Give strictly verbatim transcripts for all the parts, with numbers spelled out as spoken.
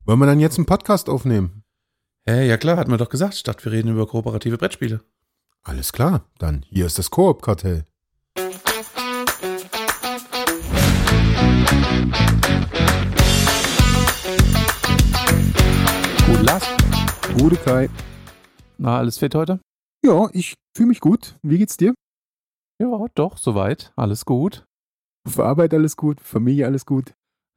Wollen wir dann jetzt einen Podcast aufnehmen? Hä, ja klar, hatten wir doch gesagt, statt wir reden über kooperative Brettspiele. Alles klar, dann hier ist das Koop-Kartell. Gute Lars. Gute Kai. Na, alles fit heute? Ja, ich fühle mich gut. Wie geht's dir? Ja, doch, soweit. Alles gut. Für Arbeit alles gut, Familie alles gut.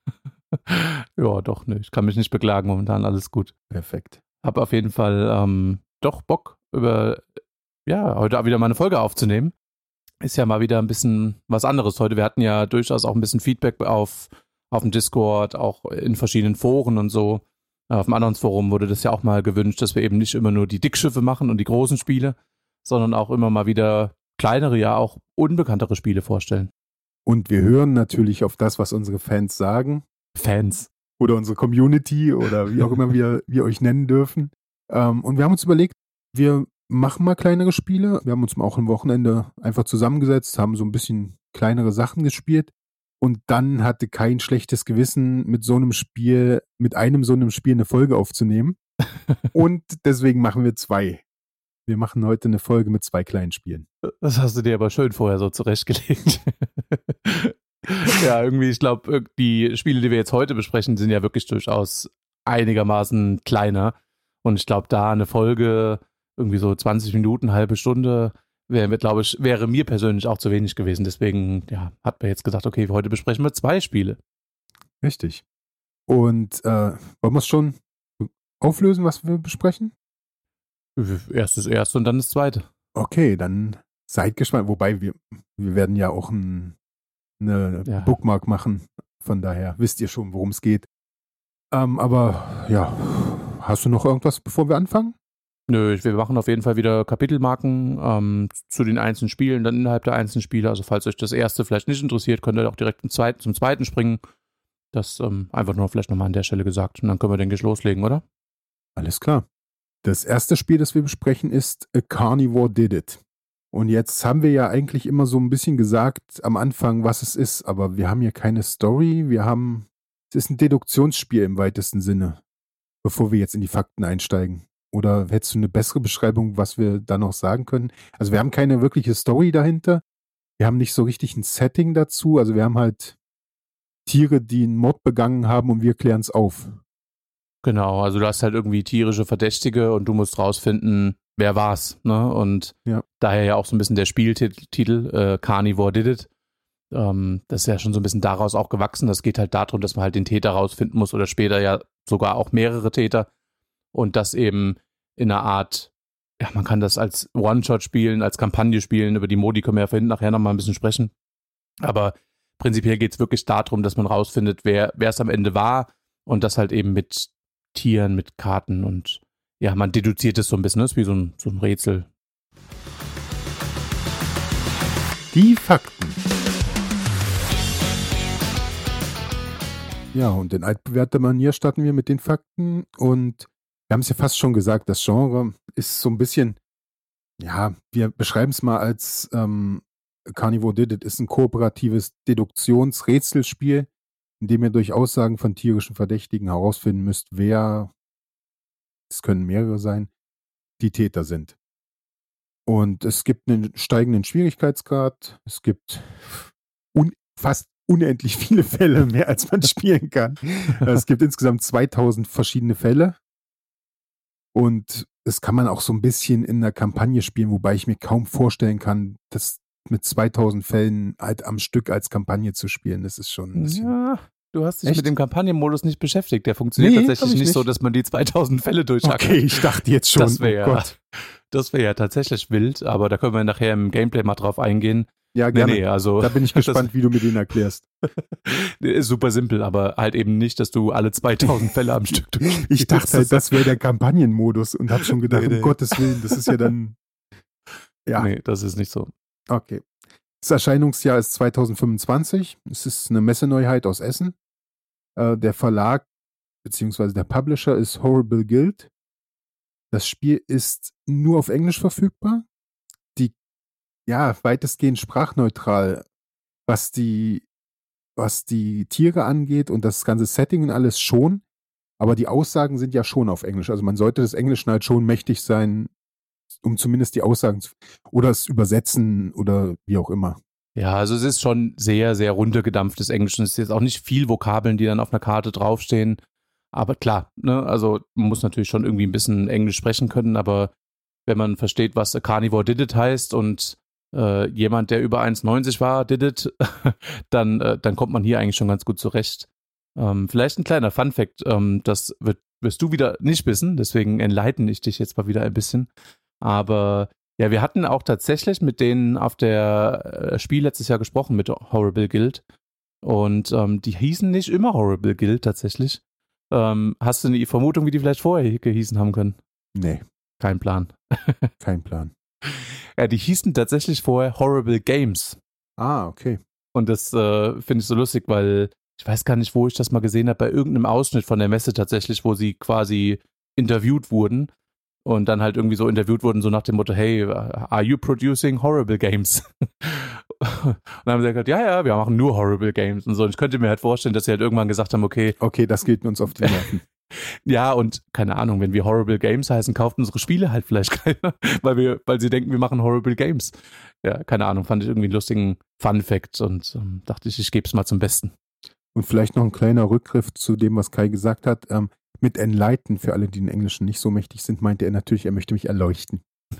Ja, doch, ne, ich kann mich nicht beklagen, momentan alles gut. Perfekt. Hab auf jeden Fall ähm, doch Bock, über, ja, heute auch wieder mal eine Folge aufzunehmen. Ist ja mal wieder ein bisschen was anderes heute. Wir hatten ja durchaus auch ein bisschen Feedback auf, auf dem Discord, auch in verschiedenen Foren und so. Auf dem anderen Forum wurde das ja auch mal gewünscht, dass wir eben nicht immer nur die Dickschiffe machen und die großen Spiele, sondern auch immer mal wieder kleinere, ja auch unbekanntere Spiele vorstellen. Und wir hören natürlich auf das, was unsere Fans sagen. Fans. Oder unsere Community oder wie auch immer wir, wir euch nennen dürfen. Ähm, und wir haben uns überlegt, wir machen mal kleinere Spiele. Wir haben uns auch am Wochenende einfach zusammengesetzt, haben so ein bisschen kleinere Sachen gespielt. Und dann hatte kein schlechtes Gewissen, mit so einem Spiel, mit einem so einem Spiel eine Folge aufzunehmen. Und deswegen machen wir zwei. Wir machen heute eine Folge mit zwei kleinen Spielen. Das hast du dir aber schön vorher so zurechtgelegt. Ja, irgendwie, ich glaube, die Spiele, die wir jetzt heute besprechen, sind ja wirklich durchaus einigermaßen kleiner. Und ich glaube, da eine Folge, irgendwie so zwanzig Minuten, halbe Stunde, wäre, glaube ich, wäre mir persönlich auch zu wenig gewesen. Deswegen, ja, hat man jetzt gesagt, okay, heute besprechen wir zwei Spiele. Richtig. Und äh, wollen wir es schon auflösen, was wir besprechen? Erst das erste und dann das zweite. Okay, dann seid gespannt. Wobei, wir, wir werden ja auch ein eine Ja. Bookmark machen. Von daher wisst ihr schon, worum es geht. Ähm, aber ja, hast du noch irgendwas, bevor wir anfangen? Nö, wir machen auf jeden Fall wieder Kapitelmarken ähm, zu den einzelnen Spielen, dann innerhalb der einzelnen Spiele. Also falls euch das erste vielleicht nicht interessiert, könnt ihr auch direkt zum zweiten, zum zweiten springen. Das ähm, einfach nur vielleicht nochmal an der Stelle gesagt. Und dann können wir, denke ich, loslegen, oder? Alles klar. Das erste Spiel, das wir besprechen, ist A Carnivore Did It. Und jetzt haben wir ja eigentlich immer so ein bisschen gesagt am Anfang, was es ist, aber wir haben hier keine Story. Wir haben, es ist ein Deduktionsspiel im weitesten Sinne, bevor wir jetzt in die Fakten einsteigen. Oder hättest du eine bessere Beschreibung, was wir da noch sagen können? Also wir haben keine wirkliche Story dahinter. Wir haben nicht so richtig ein Setting dazu. Also wir haben halt Tiere, die einen Mord begangen haben und wir klären es auf. Genau, also du hast halt irgendwie tierische Verdächtige und du musst rausfinden, wer war's, ne? Und Ja. daher ja auch so ein bisschen der Spieltitel, äh, Carnivore Did It. Ähm, das ist ja schon so ein bisschen daraus auch gewachsen. Das geht halt darum, dass man halt den Täter rausfinden muss oder später ja sogar auch mehrere Täter. Und das eben in einer Art, ja, man kann das als One-Shot spielen, als Kampagne spielen, über die Modi können wir ja vorhin nachher nochmal ein bisschen sprechen. Aber prinzipiell geht es wirklich darum, dass man rausfindet, wer wer es am Ende war und das halt eben mit Tieren, mit Karten und ja, man deduziert es so ein bisschen, das ist wie so ein, so ein Rätsel. Die Fakten. Ja, und in altbewährter Manier starten wir mit den Fakten und wir haben es ja fast schon gesagt, das Genre ist so ein bisschen, ja, wir beschreiben es mal als ähm, Carnivore Did It ist ein kooperatives Deduktionsrätselspiel, in dem ihr durch Aussagen von tierischen Verdächtigen herausfinden müsst, wer, es können mehrere sein, die Täter sind. Und es gibt einen steigenden Schwierigkeitsgrad, es gibt un- fast unendlich viele Fälle, mehr als man spielen kann. Es gibt insgesamt zweitausend verschiedene Fälle. Und das kann man auch so ein bisschen in einer Kampagne spielen, wobei ich mir kaum vorstellen kann, das mit zweitausend Fällen halt am Stück als Kampagne zu spielen. Das ist schon ein bisschen... Ja, du hast dich Echt? mit dem Kampagnenmodus nicht beschäftigt. Der funktioniert Nee, hab tatsächlich ich nicht so, nicht. dass man die zweitausend Fälle durchhackert. Okay, ich dachte jetzt schon, Das wäre oh ja, Gott. das wäre ja tatsächlich wild, aber da können wir nachher im Gameplay mal drauf eingehen. Ja, Nee, gerne. nee, also Da bin ich gespannt, wie du mir den erklärst. ist super simpel, aber halt eben nicht, dass du alle zweitausend Fälle am Stück durchspielst. Ich dachte halt, das wäre der Kampagnenmodus und habe schon gedacht, Nee, nee. um Gottes Willen, das ist ja dann... Ja, Nee, das ist nicht so. okay. Das Erscheinungsjahr ist zweitausendfünfundzwanzig. Es ist eine Messeneuheit aus Essen. Äh, der Verlag bzw. der Publisher ist Horrible Guild. Das Spiel ist nur auf Englisch verfügbar. Die, ja, weitestgehend sprachneutral, was die, was die Tiere angeht und das ganze Setting und alles schon. Aber die Aussagen sind ja schon auf Englisch. Also man sollte des Englischen halt schon mächtig sein, um zumindest die Aussagen zu, oder es übersetzen oder wie auch immer. Ja, also es ist schon sehr, sehr runtergedampftes Englisch. Es ist jetzt auch nicht viel Vokabeln, die dann auf einer Karte draufstehen. Aber klar, ne, also man muss natürlich schon irgendwie ein bisschen Englisch sprechen können, aber wenn man versteht, was A Carnivore Did It heißt und äh, jemand, der über eins neunzig war, did it, dann, äh, dann kommt man hier eigentlich schon ganz gut zurecht. Ähm, vielleicht ein kleiner Funfact, ähm, das wird, wirst du wieder nicht wissen, deswegen enlighten ich dich jetzt mal wieder ein bisschen. Aber ja, wir hatten auch tatsächlich mit denen auf der äh, Spiel letztes Jahr gesprochen, mit Horrible Guild. Und ähm, die hießen nicht immer Horrible Guild tatsächlich. Ähm, hast du eine Vermutung, wie die vielleicht vorher gehießen haben können? Nee. Kein Plan. Kein Plan. Ja, die hießen tatsächlich vorher Horrible Games. Ah, okay. Und das äh, finde ich so lustig, weil ich weiß gar nicht, wo ich das mal gesehen habe, bei irgendeinem Ausschnitt von der Messe tatsächlich, wo sie quasi interviewt wurden und dann halt irgendwie so interviewt wurden, so nach dem Motto, hey, are you producing horrible games? Und dann haben sie gesagt, ja, ja, wir machen nur horrible games und so. Und ich könnte mir halt vorstellen, dass sie halt irgendwann gesagt haben, okay. Okay, das geht uns auf die Nerven. Ja, und keine Ahnung, wenn wir Horrible Games heißen, kauft unsere Spiele halt vielleicht keiner, weil wir, weil sie denken, wir machen Horrible Games. Ja, keine Ahnung, fand ich irgendwie einen lustigen Fun-Fact und ähm, dachte ich, ich gebe es mal zum Besten. Und vielleicht noch ein kleiner Rückgriff zu dem, was Kai gesagt hat. Ähm, mit Enlighten, für alle, die in Englischen nicht so mächtig sind, meinte er natürlich, er möchte mich erleuchten.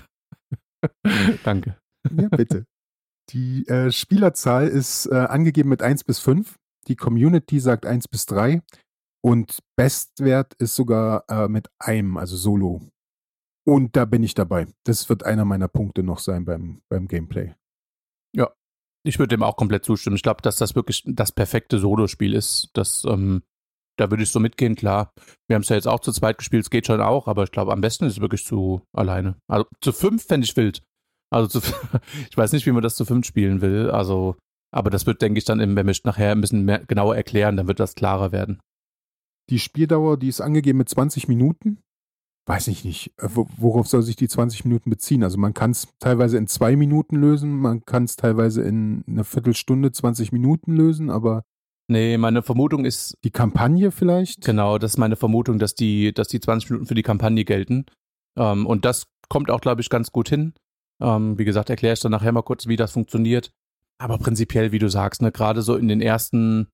Danke. Ja, bitte. Die äh, Spielerzahl ist äh, angegeben mit eins bis fünf. Die Community sagt eins bis drei. Und Bestwert ist sogar äh, mit einem, also Solo. Und da bin ich dabei. Das wird einer meiner Punkte noch sein beim, beim Gameplay. Ja, ich würde dem auch komplett zustimmen. Ich glaube, dass das wirklich das perfekte Solo-Spiel ist. Das, ähm, da würde ich so mitgehen, klar. Wir haben es ja jetzt auch zu zweit gespielt, es geht schon auch, aber ich glaube, am besten ist es wirklich zu alleine. Also zu fünf fände ich wild. Also zu, ich weiß nicht, wie man das zu fünf spielen will. Also, aber das wird, denke ich, dann, im, wenn wir nachher ein bisschen mehr genauer erklären, dann wird das klarer werden. Die Spieldauer, die ist angegeben mit zwanzig Minuten. Weiß ich nicht, worauf soll sich die zwanzig Minuten beziehen? Also man kann es teilweise in zwei Minuten lösen, man kann es teilweise in einer Viertelstunde, zwanzig Minuten lösen, aber nee, meine Vermutung ist... Die Kampagne vielleicht? Genau, das ist meine Vermutung, dass die, dass die zwanzig Minuten für die Kampagne gelten. Ähm, und das kommt auch, glaube ich, ganz gut hin. Ähm, wie gesagt, erkläre ich dann nachher mal kurz, wie das funktioniert. Aber prinzipiell, wie du sagst, ne, gerade so in den ersten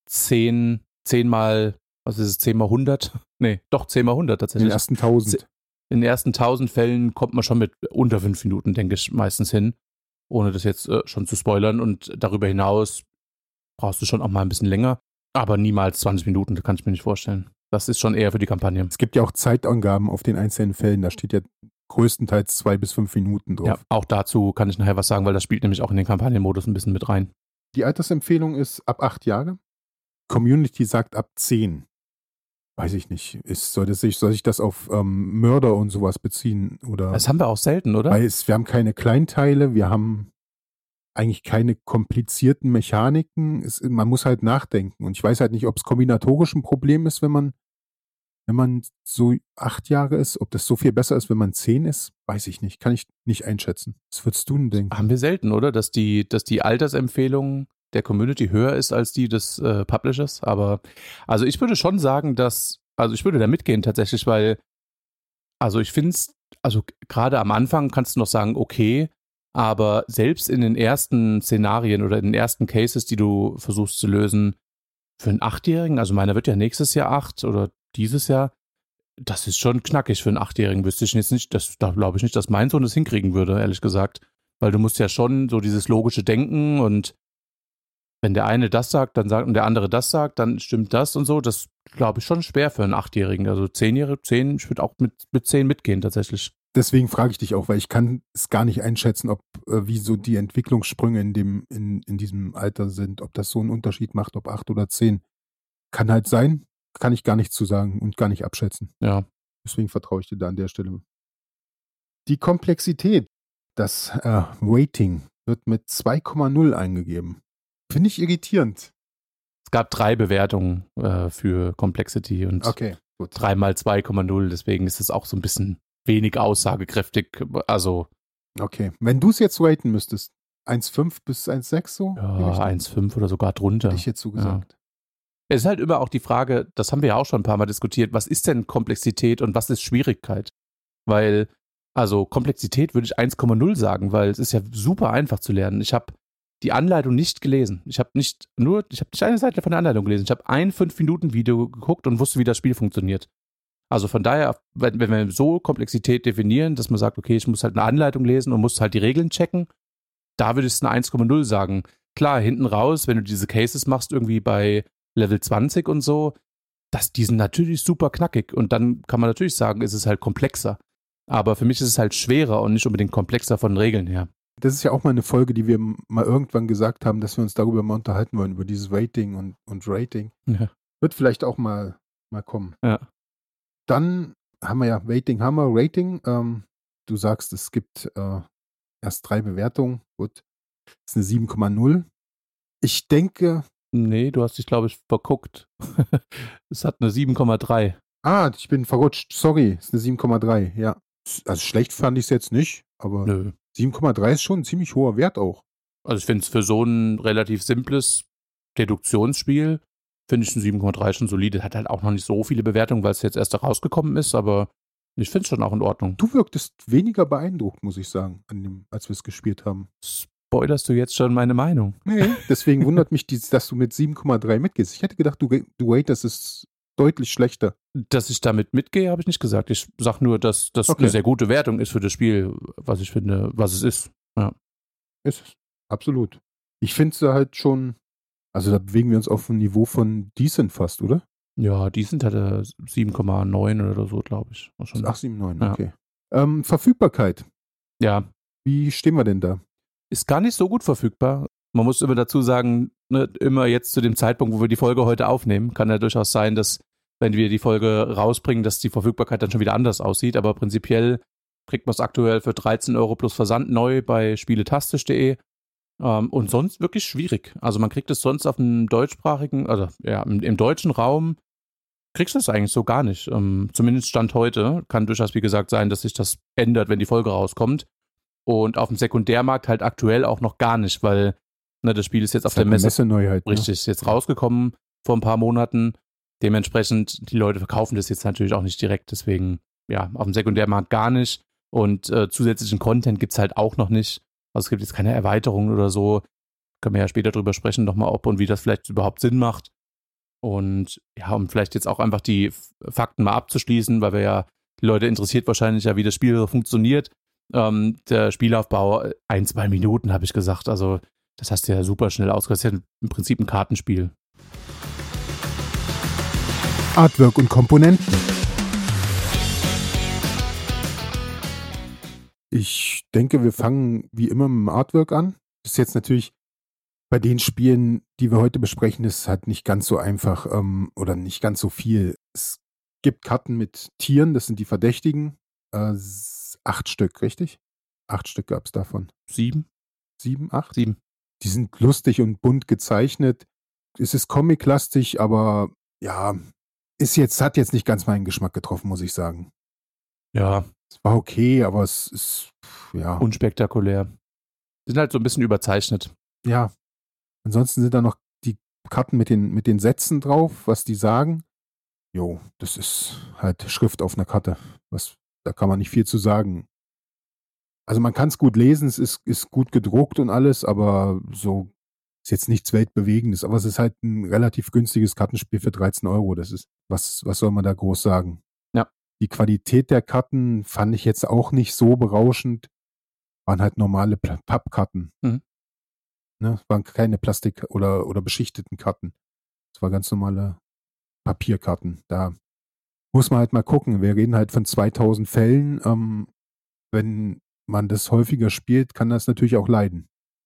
zehn, zehn mal... Was ist es, zehn mal hundert? Nee, doch zehn mal hundert tatsächlich. In den ersten tausend. In den ersten tausend Fällen kommt man schon mit unter fünf Minuten, denke ich, meistens hin. Ohne das jetzt äh, schon zu spoilern. Und darüber hinaus brauchst du schon auch mal ein bisschen länger. Aber niemals zwanzig Minuten, das kann ich mir nicht vorstellen. Das ist schon eher für die Kampagne. Es gibt ja auch Zeitangaben auf den einzelnen Fällen. Da steht ja größtenteils zwei bis fünf Minuten drauf. Ja, auch dazu kann ich nachher was sagen, weil das spielt nämlich auch in den Kampagnenmodus ein bisschen mit rein. Die Altersempfehlung ist ab acht Jahre. Community sagt ab zehn. Weiß ich nicht. Ist, soll, das sich, soll sich das auf ähm, Mörder und sowas beziehen? Oder? Das haben wir auch selten, oder? Weil es, wir haben keine Kleinteile, wir haben eigentlich keine komplizierten Mechaniken. Es, man muss halt nachdenken. Und ich weiß halt nicht, ob es kombinatorisch ein Problem ist, wenn man, wenn man so acht Jahre ist. Ob das so viel besser ist, wenn man zehn ist, weiß ich nicht. Kann ich nicht einschätzen. Was würdest du denn denken? Haben wir selten, oder? Dass die, dass die Altersempfehlung der Community höher ist als die des äh, Publishers, aber also ich würde schon sagen, dass, also ich würde da mitgehen tatsächlich, weil, also ich finde es, also gerade am Anfang kannst du noch sagen, okay, aber selbst in den ersten Szenarien oder in den ersten Cases, die du versuchst zu lösen, für einen Achtjährigen, also meiner wird ja nächstes Jahr acht oder dieses Jahr, das ist schon knackig für einen Achtjährigen, wüsste ich jetzt nicht, das, da glaube ich nicht, dass mein Sohn das hinkriegen würde, ehrlich gesagt, weil du musst ja schon so dieses logische Denken und wenn der eine das sagt, dann sagt und der andere das sagt, dann stimmt das und so. Das glaube ich schon schwer für einen Achtjährigen. Also Zehnjährige, zehn, ich würde auch mit, mit zehn mitgehen tatsächlich. Deswegen frage ich dich auch, weil ich kann es gar nicht einschätzen, ob äh, wie so die Entwicklungssprünge in dem in, in diesem Alter sind, ob das so einen Unterschied macht, ob acht oder zehn. Kann halt sein, kann ich gar nicht zu sagen und gar nicht abschätzen. Ja. Deswegen vertraue ich dir da an der Stelle. Die Komplexität, das äh, Rating wird mit zwei Komma null eingegeben. Finde ich irritierend. Es gab drei Bewertungen äh, für Complexity und okay, gut. drei mal zwei Komma null, deswegen ist es auch so ein bisschen wenig aussagekräftig. Also. Okay, wenn du es jetzt raten müsstest, eins Komma fünf bis eins Komma sechs so? Ja, eins Komma fünf oder sogar drunter. Hätte ich jetzt so gesagt. Es ist halt immer auch die Frage, das haben wir ja auch schon ein paar Mal diskutiert, was ist denn Komplexität und was ist Schwierigkeit? Weil, also Komplexität würde ich eins Komma null sagen, weil es ist ja super einfach zu lernen. Ich habe die Anleitung nicht gelesen. Ich habe nicht nur, ich habe nicht eine Seite von der Anleitung gelesen. Ich habe ein fünf Minuten Video geguckt und wusste, wie das Spiel funktioniert. Also von daher, wenn, wenn wir so Komplexität definieren, dass man sagt, okay, ich muss halt eine Anleitung lesen und muss halt die Regeln checken, da würde ich es eine eins Komma null sagen. Klar, hinten raus, wenn du diese Cases machst, irgendwie bei Level zwanzig und so, das, die sind natürlich super knackig und dann kann man natürlich sagen, ist es halt komplexer. Aber für mich ist es halt schwerer und nicht unbedingt komplexer von den Regeln her. Das ist ja auch mal eine Folge, die wir mal irgendwann gesagt haben, dass wir uns darüber mal unterhalten wollen, über dieses Rating und, und Rating. Ja. Wird vielleicht auch mal, mal kommen. Ja. Dann haben wir ja Rating, haben wir Rating. Ähm, du sagst, es gibt äh, erst drei Bewertungen. Gut, das ist eine sieben Komma null. Ich denke... Nee, du hast dich, glaube ich, verguckt. Es hat eine sieben Komma drei. Ah, ich bin verrutscht. Sorry, es ist eine sieben Komma drei, ja. Also schlecht fand ich es jetzt nicht, aber Nö. sieben Komma drei ist schon ein ziemlich hoher Wert auch. Also ich finde es für so ein relativ simples Deduktionsspiel, finde ich ein sieben Komma drei schon solide. Hat halt auch noch nicht so viele Bewertungen, weil es jetzt erst rausgekommen ist, aber ich finde es schon auch in Ordnung. Du wirktest weniger beeindruckt, muss ich sagen, an dem, als wir es gespielt haben. Spoilerst du jetzt schon meine Meinung? Nee, deswegen wundert mich, dies, dass du mit sieben Komma drei mitgehst. Ich hätte gedacht, du, du ratest es deutlich schlechter. Dass ich damit mitgehe, habe ich nicht gesagt. Ich sage nur, dass das Okay. eine sehr gute Wertung ist für das Spiel, was ich finde, was es ist. Ja. Ist es. Absolut. Ich finde es halt schon, also da bewegen wir uns auf ein Niveau von Decent fast, oder? Ja, die sind halt sieben Komma neun oder so, glaube ich. War schon- Ach, sieben Komma neun, Ja. okay. Ähm, Verfügbarkeit. Ja, Wie stehen wir denn da? ist gar nicht so gut verfügbar. Man muss immer dazu sagen, ne, immer jetzt zu dem Zeitpunkt, wo wir die Folge heute aufnehmen, kann ja durchaus sein, dass, wenn wir die Folge rausbringen, dass die Verfügbarkeit dann schon wieder anders aussieht. Aber prinzipiell kriegt man es aktuell für dreizehn Euro plus Versand neu bei spieletastisch punkt de. Ähm, und sonst wirklich schwierig. Also man kriegt es sonst auf dem deutschsprachigen, also ja, im, im deutschen Raum kriegst du es eigentlich so gar nicht. Ähm, zumindest Stand heute. Kann durchaus, wie gesagt, sein, dass sich das ändert, wenn die Folge rauskommt. Und auf dem Sekundärmarkt halt aktuell auch noch gar nicht, weil ne, das Spiel ist jetzt auf Das ist der halt eine Messe Messeneuheit. Ne? richtig ist jetzt rausgekommen vor ein paar Monaten. Dementsprechend, die Leute verkaufen das jetzt natürlich auch nicht direkt, deswegen ja, auf dem Sekundärmarkt gar nicht. Und äh, zusätzlichen Content gibt es halt auch noch nicht. Also es gibt jetzt keine Erweiterungen oder so. Können wir ja später drüber sprechen, nochmal ob und wie das vielleicht überhaupt Sinn macht. Und ja, um vielleicht jetzt auch einfach die F- Fakten mal abzuschließen, weil wir ja, die Leute interessiert wahrscheinlich ja, wie das Spiel funktioniert. Ähm, der Spielaufbau, ein, zwei Minuten, habe ich gesagt. Also, das hast du ja super schnell ausgerechnet. Das ist ja im Prinzip ein Kartenspiel. Artwork und Komponenten. Ich denke, wir fangen wie immer mit dem Artwork an. Das ist jetzt natürlich bei den Spielen, die wir heute besprechen, ist halt nicht ganz so einfach ähm, oder nicht ganz so viel. Es gibt Karten mit Tieren, das sind die Verdächtigen. Äh, s- acht Stück, richtig? Acht Stück gab es davon. Sieben? Sieben, acht? Sieben. Die sind lustig und bunt gezeichnet. Es ist comic-lastig, aber ja, ist jetzt, hat jetzt nicht ganz meinen Geschmack getroffen, muss ich sagen. Ja, Es war okay, aber es ist, ja, unspektakulär. Sind halt so ein bisschen überzeichnet. ja. Ansonsten sind da noch die Karten mit den, mit den Sätzen drauf, was die sagen. Jo, das ist halt Schrift auf einer Karte. Was, da kann man nicht viel zu sagen. Also man kann es gut lesen, es ist, ist gut gedruckt und alles, aber so ist jetzt nichts Weltbewegendes. Aber es ist halt ein relativ günstiges Kartenspiel für dreizehn Euro. Das ist, was, was soll man da groß sagen? Ja. Die Qualität der Karten fand ich jetzt auch nicht so berauschend. Waren halt normale Pla- Pappkarten. Mhm. Ne? Es waren keine Plastik- oder, oder beschichteten Karten. Es war ganz normale Papierkarten. Da muss man halt mal gucken. Wir reden halt von zweitausend Fällen. Ähm, wenn man das häufiger spielt, kann das natürlich auch leiden.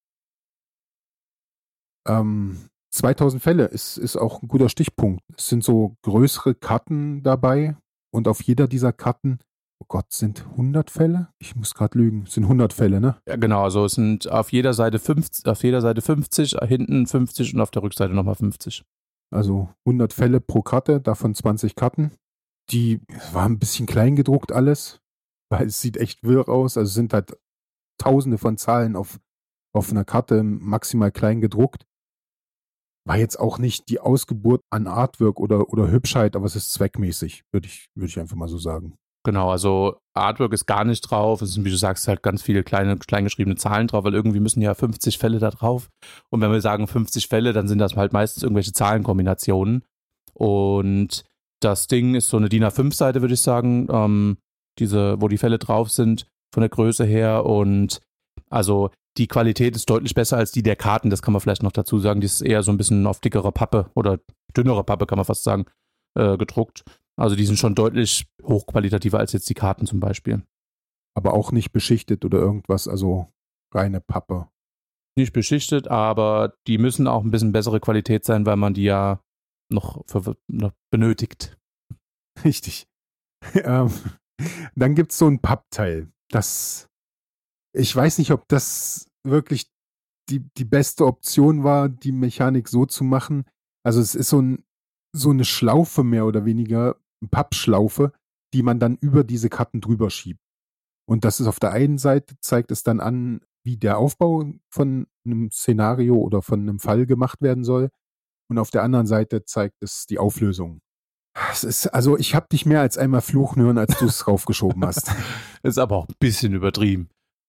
Ähm, zweitausend Fälle ist, ist auch ein guter Stichpunkt. Es sind so größere Karten dabei und auf jeder dieser Karten, oh Gott, sind hundert Fälle? Ich muss gerade lügen. Es sind hundert Fälle, ne? Ja, genau. Also es sind auf jeder Seite fünfzig, auf jeder Seite fünfzig, hinten fünfzig und auf der Rückseite nochmal fünfzig. Also hundert Fälle pro Karte, davon zwanzig Karten. Die war ein bisschen klein gedruckt alles, weil es sieht echt wirr aus. Also es sind halt tausende von Zahlen auf, auf einer Karte maximal klein gedruckt. war jetzt auch nicht die Ausgeburt an Artwork oder, oder Hübschheit, aber es ist zweckmäßig, würde ich, würde ich einfach mal so sagen. Genau, also Artwork ist gar nicht drauf. Es sind, wie du sagst, halt ganz viele kleine, kleingeschriebene Zahlen drauf, weil irgendwie müssen ja fünfzig Fälle da drauf. Und wenn wir sagen fünfzig Fälle, dann sind das halt meistens irgendwelche Zahlenkombinationen. Und das Ding ist so eine D I N A fünf Seite, würde ich sagen, ähm, diese, wo die Fälle drauf sind, von der Größe her. Und also die Qualität ist deutlich besser als die der Karten, das kann man vielleicht noch dazu sagen. Die ist eher so ein bisschen auf dickere Pappe oder dünnere Pappe, kann man fast sagen, äh, gedruckt. Also die sind schon deutlich hochqualitativer als jetzt die Karten zum Beispiel. Aber auch nicht beschichtet oder irgendwas, also reine Pappe. Nicht beschichtet, aber die müssen auch ein bisschen bessere Qualität sein, weil man die ja noch, für, noch benötigt. Richtig. ähm, dann gibt es so ein Pappteil. Das, ich weiß nicht, ob das wirklich die, die beste Option war, die Mechanik so zu machen. Also es ist so, ein, so eine Schlaufe mehr oder weniger, eine Pappschlaufe, die man dann über diese Karten drüber schiebt. Und das ist auf der einen Seite, zeigt es dann an, wie der Aufbau von einem Szenario oder von einem Fall gemacht werden soll. Und auf der anderen Seite zeigt es die Auflösung. Es ist, also ich habe dich mehr als einmal fluchen hören, als du es raufgeschoben hast. Ist aber auch ein bisschen übertrieben.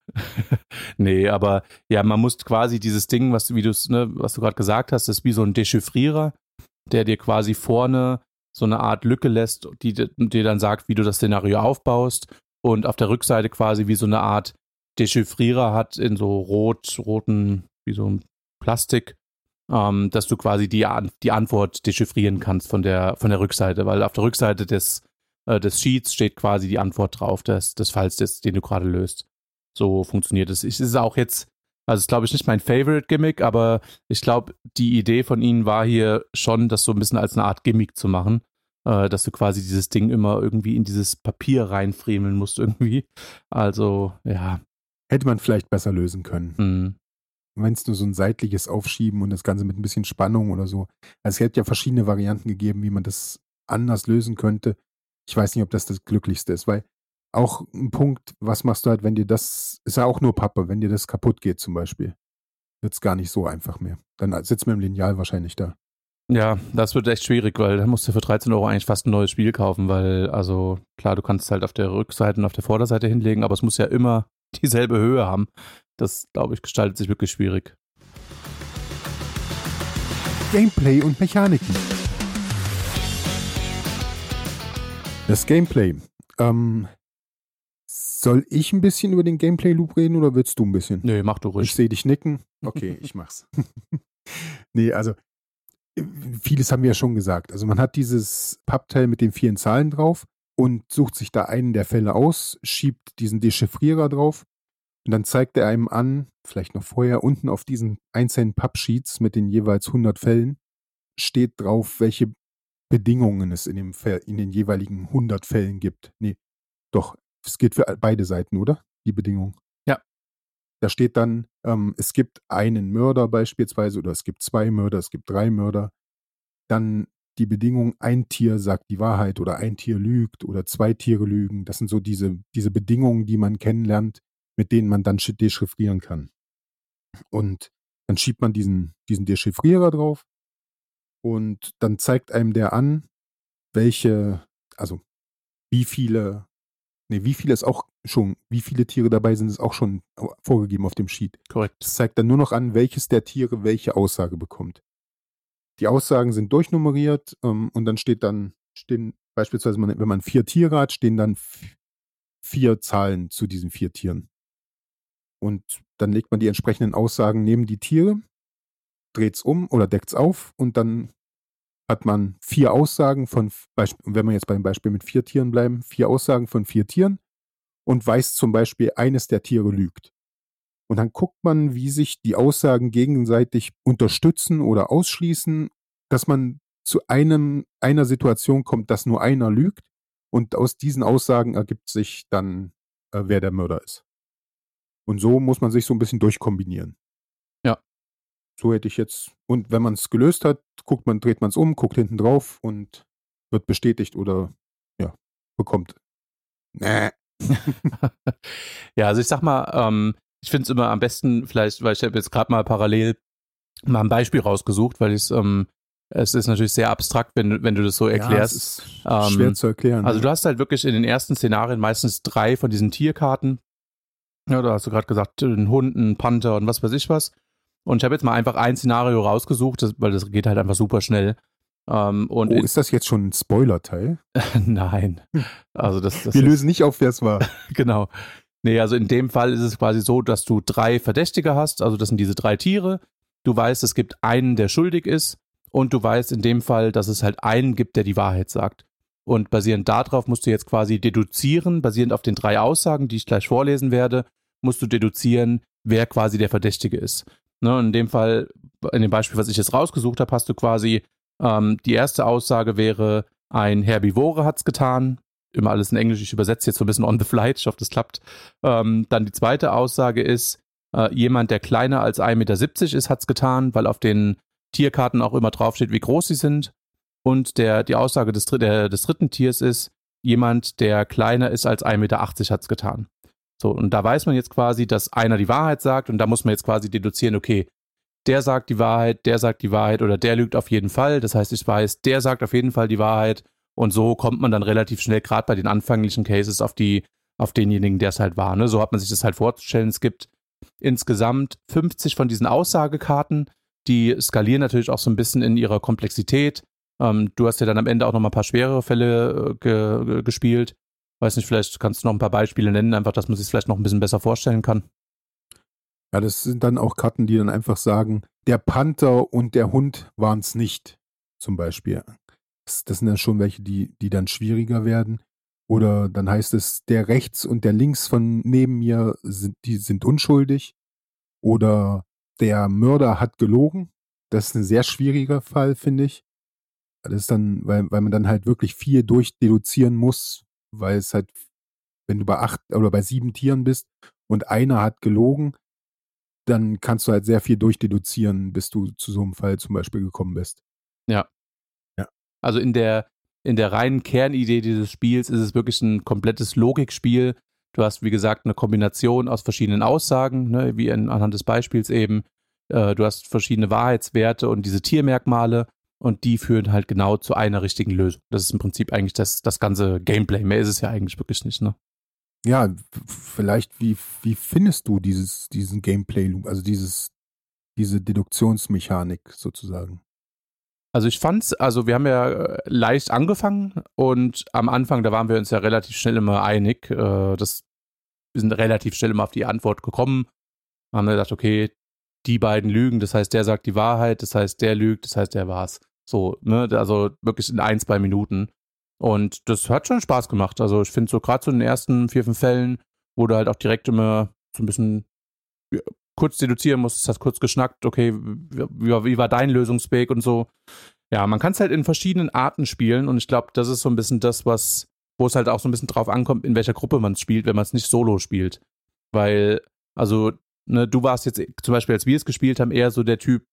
Nee, aber ja, man muss quasi dieses Ding, was, wie du's, ne, was du gerade gesagt hast, ist wie so ein Dechiffrierer, der dir quasi vorne so eine Art Lücke lässt, die dir dann sagt, wie du das Szenario aufbaust, und auf der Rückseite quasi wie so eine Art Dechiffrierer hat in so rot, roten, wie so ein Plastik, ähm, dass du quasi die, die Antwort dechiffrieren kannst von der, von der Rückseite, weil auf der Rückseite des, äh, des Sheets steht quasi die Antwort drauf, des, des Falls, des, den du gerade löst. So funktioniert es. Es ist auch jetzt, also ist glaube ich nicht mein Favorite-Gimmick, aber ich glaube, die Idee von ihnen war hier schon, das so ein bisschen als eine Art Gimmick zu machen, äh, dass du quasi dieses Ding immer irgendwie in dieses Papier reinfriemeln musst irgendwie. Also, ja. Hätte man vielleicht besser lösen können. Mhm. Wenn es nur so ein seitliches Aufschieben und das Ganze mit ein bisschen Spannung oder so. Also es hätte ja verschiedene Varianten gegeben, wie man das anders lösen könnte. Ich weiß nicht, ob das das Glücklichste ist, weil auch ein Punkt, was machst du halt, wenn dir das, ist ja auch nur Pappe, wenn dir das kaputt geht zum Beispiel, wird es gar nicht so einfach mehr. Dann sitzt man im Lineal wahrscheinlich da. Ja, das wird echt schwierig, weil dann musst du für dreizehn Euro eigentlich fast ein neues Spiel kaufen, weil, also klar, du kannst es halt auf der Rückseite und auf der Vorderseite hinlegen, aber es muss ja immer dieselbe Höhe haben. Das, glaube ich, gestaltet sich wirklich schwierig. Gameplay und Mechaniken. Das Gameplay. Ähm, soll ich ein bisschen über den Gameplay-Loop reden oder willst du ein bisschen? Nee, mach du ruhig. Ich sehe dich nicken. Okay, ich mach's. Nee, also vieles haben wir ja schon gesagt. Also man hat dieses Pappteil mit den vielen Zahlen drauf und sucht sich da einen der Fälle aus, schiebt diesen Dechiffrierer drauf und dann zeigt er einem an, vielleicht noch vorher, unten auf diesen einzelnen Pappsheets mit den jeweils hundert Fällen steht drauf, welche Bedingungen es in, dem Fall, in den jeweiligen hundert Fällen gibt. Nee, doch, es gilt für beide Seiten, oder? Die Bedingung. Ja. Da steht dann, ähm, es gibt einen Mörder beispielsweise oder es gibt zwei Mörder, es gibt drei Mörder. Dann die Bedingung, ein Tier sagt die Wahrheit oder ein Tier lügt oder zwei Tiere lügen. Das sind so diese, diese Bedingungen, die man kennenlernt, mit denen man dann dechiffrieren kann. Und dann schiebt man diesen, diesen Dechiffrierer drauf und dann zeigt einem der an, welche, also wie viele Ne, wie viele ist auch schon, wie viele Tiere dabei sind, ist auch schon vorgegeben auf dem Sheet. Korrekt. Das zeigt dann nur noch an, welches der Tiere welche Aussage bekommt. Die Aussagen sind durchnummeriert ähm, und dann steht dann, stehen beispielsweise, wenn man vier Tiere hat, stehen dann f- vier Zahlen zu diesen vier Tieren. Und dann legt man die entsprechenden Aussagen neben die Tiere, dreht es um oder deckt es auf und dann hat man vier Aussagen von, wenn wir jetzt beim Beispiel mit vier Tieren bleiben, vier Aussagen von vier Tieren und weiß zum Beispiel, eines der Tiere lügt. Und dann guckt man, wie sich die Aussagen gegenseitig unterstützen oder ausschließen, dass man zu einem, einer Situation kommt, dass nur einer lügt und aus diesen Aussagen ergibt sich dann, äh, wer der Mörder ist. Und so muss man sich so ein bisschen durchkombinieren. Ja. So hätte ich jetzt, und wenn man es gelöst hat, guckt man, dreht man es um, guckt hinten drauf und wird bestätigt oder ja, bekommt. Nee. Ja, also ich sag mal, ähm, ich finde es immer am besten, vielleicht, weil ich habe jetzt gerade mal parallel mal ein Beispiel rausgesucht, weil ich ähm, es ist natürlich sehr abstrakt, wenn, wenn du das so erklärst. Ja, es ist ähm, schwer zu erklären. Also ja. du hast halt wirklich in den ersten Szenarien meistens drei von diesen Tierkarten. Ja, da hast du gerade gesagt, einen Hund, einen Panther und was weiß ich was. Und ich habe jetzt mal einfach ein Szenario rausgesucht, das, weil das geht halt einfach super schnell. Ähm, und oh, ist das jetzt schon ein Spoiler-Teil? Nein. Also das, das Wir ist, lösen nicht auf, wer es war. Genau. Nee, also in dem Fall ist es quasi so, dass du drei Verdächtige hast, also das sind diese drei Tiere. Du weißt, es gibt einen, der schuldig ist und du weißt in dem Fall, dass es halt einen gibt, der die Wahrheit sagt. Und basierend darauf musst du jetzt quasi deduzieren, basierend auf den drei Aussagen, die ich gleich vorlesen werde, musst du deduzieren, wer quasi der Verdächtige ist. Ne, in dem Fall, in dem Beispiel, was ich jetzt rausgesucht habe, hast du quasi, ähm, die erste Aussage wäre, ein Herbivore hat's getan. Immer alles in Englisch, ich übersetze jetzt so ein bisschen on the flight, ich hoffe, das klappt. Ähm, dann die zweite Aussage ist, äh, jemand, der kleiner als ein Meter siebzig ist, hat's getan, weil auf den Tierkarten auch immer draufsteht, wie groß sie sind. Und der, die Aussage des, der, des dritten Tiers ist, jemand, der kleiner ist als ein Meter achtzig hat's getan. So, und da weiß man jetzt quasi, dass einer die Wahrheit sagt und da muss man jetzt quasi deduzieren, okay, der sagt die Wahrheit, der sagt die Wahrheit oder der lügt auf jeden Fall. Das heißt, ich weiß, der sagt auf jeden Fall die Wahrheit und so kommt man dann relativ schnell, gerade bei den anfänglichen Cases, auf die, auf denjenigen, der es halt war. Ne? So hat man sich das halt vorzustellen. Es gibt insgesamt fünfzig von diesen Aussagekarten, die skalieren natürlich auch so ein bisschen in ihrer Komplexität. Ähm, du hast ja dann am Ende auch noch mal ein paar schwerere Fälle äh, ge- ge- gespielt. Weiß nicht, vielleicht kannst du noch ein paar Beispiele nennen, einfach, dass man sich vielleicht noch ein bisschen besser vorstellen kann. Ja, das sind dann auch Karten, die dann einfach sagen, der Panther und der Hund waren es nicht, zum Beispiel. Das, das sind dann schon welche, die, die dann schwieriger werden. Oder dann heißt es, der rechts und der links von neben mir, sind, die sind unschuldig. Oder der Mörder hat gelogen. Das ist ein sehr schwieriger Fall, finde ich. Das ist dann, weil, weil man dann halt wirklich viel durchdeduzieren muss, weil es halt, wenn du bei acht oder bei sieben Tieren bist und einer hat gelogen, dann kannst du halt sehr viel durchdeduzieren, bis du zu so einem Fall zum Beispiel gekommen bist. Ja. Ja. Also in der, in der reinen Kernidee dieses Spiels ist es wirklich ein komplettes Logikspiel. Du hast, wie gesagt, eine Kombination aus verschiedenen Aussagen, ne, wie in, anhand des Beispiels eben. Äh, du hast verschiedene Wahrheitswerte und diese Tiermerkmale und die führen halt genau zu einer richtigen Lösung. Das ist im Prinzip eigentlich das, das ganze Gameplay. Mehr ist es ja eigentlich wirklich nicht, ne? Ja, vielleicht, wie, wie findest du dieses, diesen Gameplay-Loop, also dieses, diese Deduktionsmechanik sozusagen? Also ich fand's, also wir haben ja leicht angefangen und am Anfang, da waren wir uns ja relativ schnell immer einig. Äh, das, wir sind relativ schnell immer auf die Antwort gekommen. Haben gedacht, okay, die beiden lügen, das heißt, der sagt die Wahrheit, das heißt, der lügt, das heißt, der war's. So, ne, also wirklich in ein, zwei Minuten. Und das hat schon Spaß gemacht. Also ich finde so gerade so in den ersten vier, fünf Fällen, wo du halt auch direkt immer so ein bisschen ja, kurz deduzieren musst, hast kurz geschnackt, okay, wie, wie war dein Lösungsweg und so. Ja, man kann es halt in verschiedenen Arten spielen und ich glaube, das ist so ein bisschen das, was, wo es halt auch so ein bisschen drauf ankommt, in welcher Gruppe man es spielt, wenn man es nicht solo spielt. Weil, also, ne, du warst jetzt zum Beispiel, als wir es gespielt haben, eher so der Typ,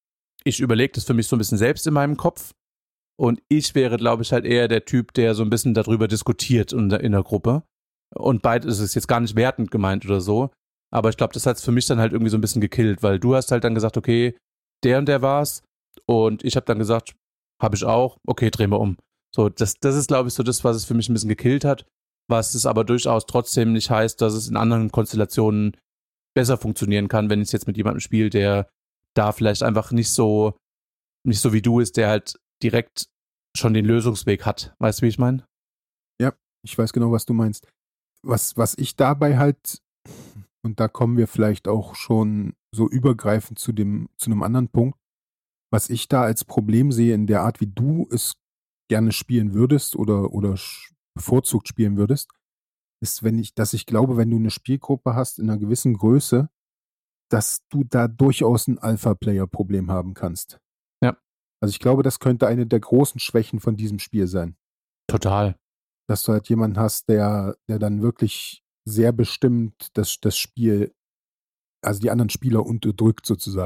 ich überlege das für mich so ein bisschen selbst in meinem Kopf. Und ich wäre, glaube ich, halt eher der Typ, der so ein bisschen darüber diskutiert in der, in der Gruppe. Und beides ist jetzt gar nicht wertend gemeint oder so. Aber ich glaube, das hat es für mich dann halt irgendwie so ein bisschen gekillt, weil du hast halt dann gesagt, okay, der und der war's. Und ich habe dann gesagt, habe ich auch, okay, drehen wir um. So, das, das ist, glaube ich, so das, was es für mich ein bisschen gekillt hat. Was es aber durchaus trotzdem nicht heißt, dass es in anderen Konstellationen besser funktionieren kann, wenn ich es jetzt mit jemandem spiele, der da vielleicht einfach nicht so, nicht so wie du ist, der halt direkt schon den Lösungsweg hat. Weißt du, wie ich meine? Ja, ich weiß genau, was du meinst. Was, was ich dabei halt, und da kommen wir vielleicht auch schon so übergreifend zu dem, zu einem anderen Punkt, was ich da als Problem sehe in der Art, wie du es gerne spielen würdest oder, oder bevorzugt spielen würdest, ist, wenn ich, dass ich glaube, wenn du eine Spielgruppe hast in einer gewissen Größe, dass du da durchaus ein Alpha-Player-Problem haben kannst. Ja. Also ich glaube, das könnte eine der großen Schwächen von diesem Spiel sein. Total. Dass du halt jemanden hast, der, der dann wirklich sehr bestimmt das, das Spiel, also die anderen Spieler unterdrückt sozusagen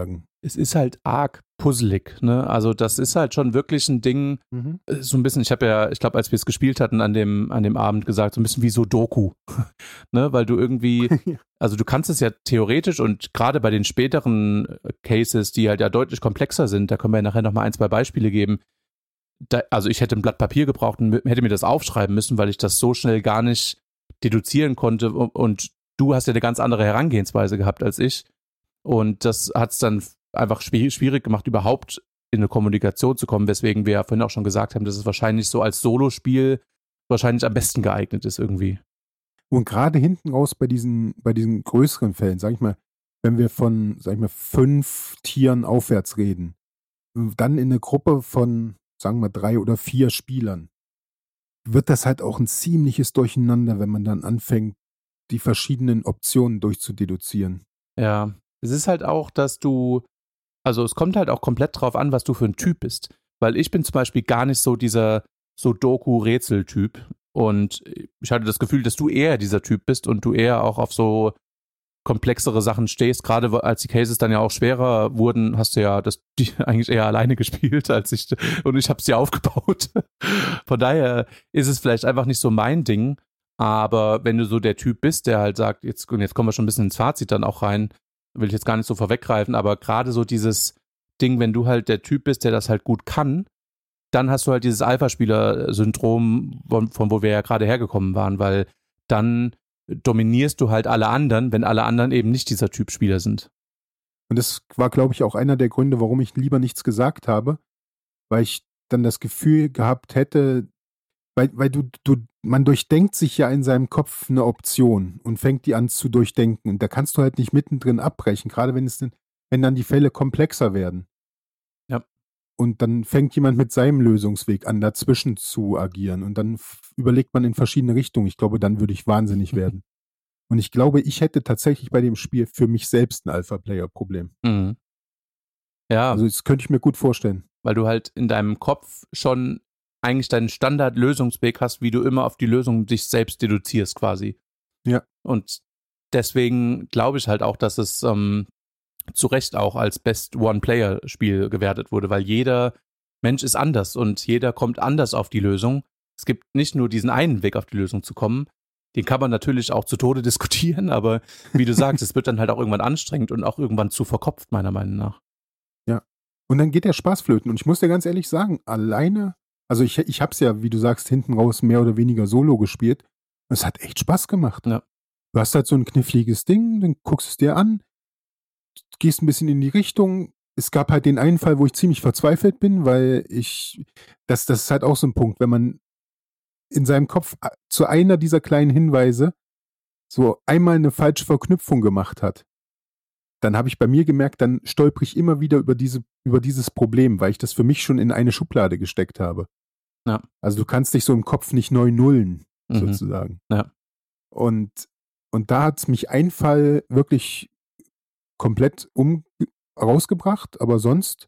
es ist halt arg puzzelig, ne? Also das ist halt schon wirklich ein Ding, Mhm. äh, so ein bisschen, ich habe ja, ich glaube, als wir es gespielt hatten an dem, an dem Abend gesagt, so ein bisschen wie Sudoku, ne? Weil du irgendwie, Ja. also du kannst es ja theoretisch und gerade bei den späteren äh, Cases, die halt ja deutlich komplexer sind, da können wir ja nachher nochmal ein, zwei Beispiele geben. Da, also ich hätte ein Blatt Papier gebraucht und hätte mir das aufschreiben müssen, weil ich das so schnell gar nicht deduzieren konnte und, und du hast ja eine ganz andere Herangehensweise gehabt als ich und das hat es dann einfach schwierig gemacht, überhaupt in eine Kommunikation zu kommen, weswegen wir ja vorhin auch schon gesagt haben, dass es wahrscheinlich so als Solospiel wahrscheinlich am besten geeignet ist irgendwie. Und gerade hinten raus bei diesen, bei diesen größeren Fällen, sag ich mal, wenn wir von, sag ich mal, fünf Tieren aufwärts reden, dann in eine Gruppe von, sagen wir, drei oder vier Spielern, wird das halt auch ein ziemliches Durcheinander, wenn man dann anfängt, die verschiedenen Optionen durchzudeduzieren. Ja, es ist halt auch, dass du, also es kommt halt auch komplett drauf an, was du für ein Typ bist. Weil ich bin zum Beispiel gar nicht so dieser Sudoku-Rätsel-Typ. Und ich hatte das Gefühl, dass du eher dieser Typ bist und du eher auch auf so komplexere Sachen stehst. Gerade als die Cases dann ja auch schwerer wurden, hast du ja das die eigentlich eher alleine gespielt als ich. Und ich habe es dir aufgebaut. Von daher ist es vielleicht einfach nicht so mein Ding. Aber wenn du so der Typ bist, der halt sagt, jetzt, und jetzt kommen wir schon ein bisschen ins Fazit dann auch rein, will ich jetzt gar nicht so vorweggreifen, aber gerade so dieses Ding, wenn du halt der Typ bist, der das halt gut kann, dann hast du halt dieses Alpha-Spieler-Syndrom, von, von wo wir ja gerade hergekommen waren, weil dann dominierst du halt alle anderen, wenn alle anderen eben nicht dieser Typ Spieler sind. Und das war, glaube ich, auch einer der Gründe, warum ich lieber nichts gesagt habe, weil ich dann das Gefühl gehabt hätte, weil, weil du, du, man durchdenkt sich ja in seinem Kopf eine Option und fängt die an zu durchdenken. Und da kannst du halt nicht mittendrin abbrechen, gerade wenn es denn, wenn dann die Fälle komplexer werden. Ja. Und dann fängt jemand mit seinem Lösungsweg an, dazwischen zu agieren. Und dann f- überlegt man in verschiedene Richtungen. Ich glaube, dann würde ich wahnsinnig werden. Und ich glaube, ich hätte tatsächlich bei dem Spiel für mich selbst ein Alpha-Player-Problem. Mhm. Ja, Also das könnte ich mir gut vorstellen. weil du halt in deinem Kopf schon eigentlich deinen Standard-Lösungsweg hast, wie du immer auf die Lösung dich selbst deduzierst quasi. Ja. Und deswegen glaube ich halt auch, dass es ähm, zu Recht auch als Best One-Player-Spiel gewertet wurde, weil jeder Mensch ist anders und jeder kommt anders auf die Lösung. Es gibt nicht nur diesen einen Weg auf die Lösung zu kommen, den kann man natürlich auch zu Tode diskutieren, aber wie du sagst, es wird dann halt auch irgendwann anstrengend und auch irgendwann zu verkopft, meiner Meinung nach. Und dann geht der Spaß flöten. Und ich muss dir ganz ehrlich sagen, alleine, also ich, ich habe es ja, wie du sagst, hinten raus mehr oder weniger solo gespielt. Es hat echt Spaß gemacht. Ja. Du hast halt so ein kniffliges Ding, dann guckst es dir an, gehst ein bisschen in die Richtung. Es gab halt den einen Fall, wo ich ziemlich verzweifelt bin, weil ich, das, das ist halt auch so ein Punkt, wenn man in seinem Kopf zu einer dieser kleinen Hinweise so einmal eine falsche Verknüpfung gemacht hat, dann habe ich bei mir gemerkt, dann stolper ich immer wieder über diese, über dieses Problem, weil ich das für mich schon in eine Schublade gesteckt habe. Ja. Also du kannst dich so im Kopf nicht neu nullen, Mhm. sozusagen. Ja. Und, und da hat es mich ein Fall wirklich komplett um rausgebracht, aber sonst,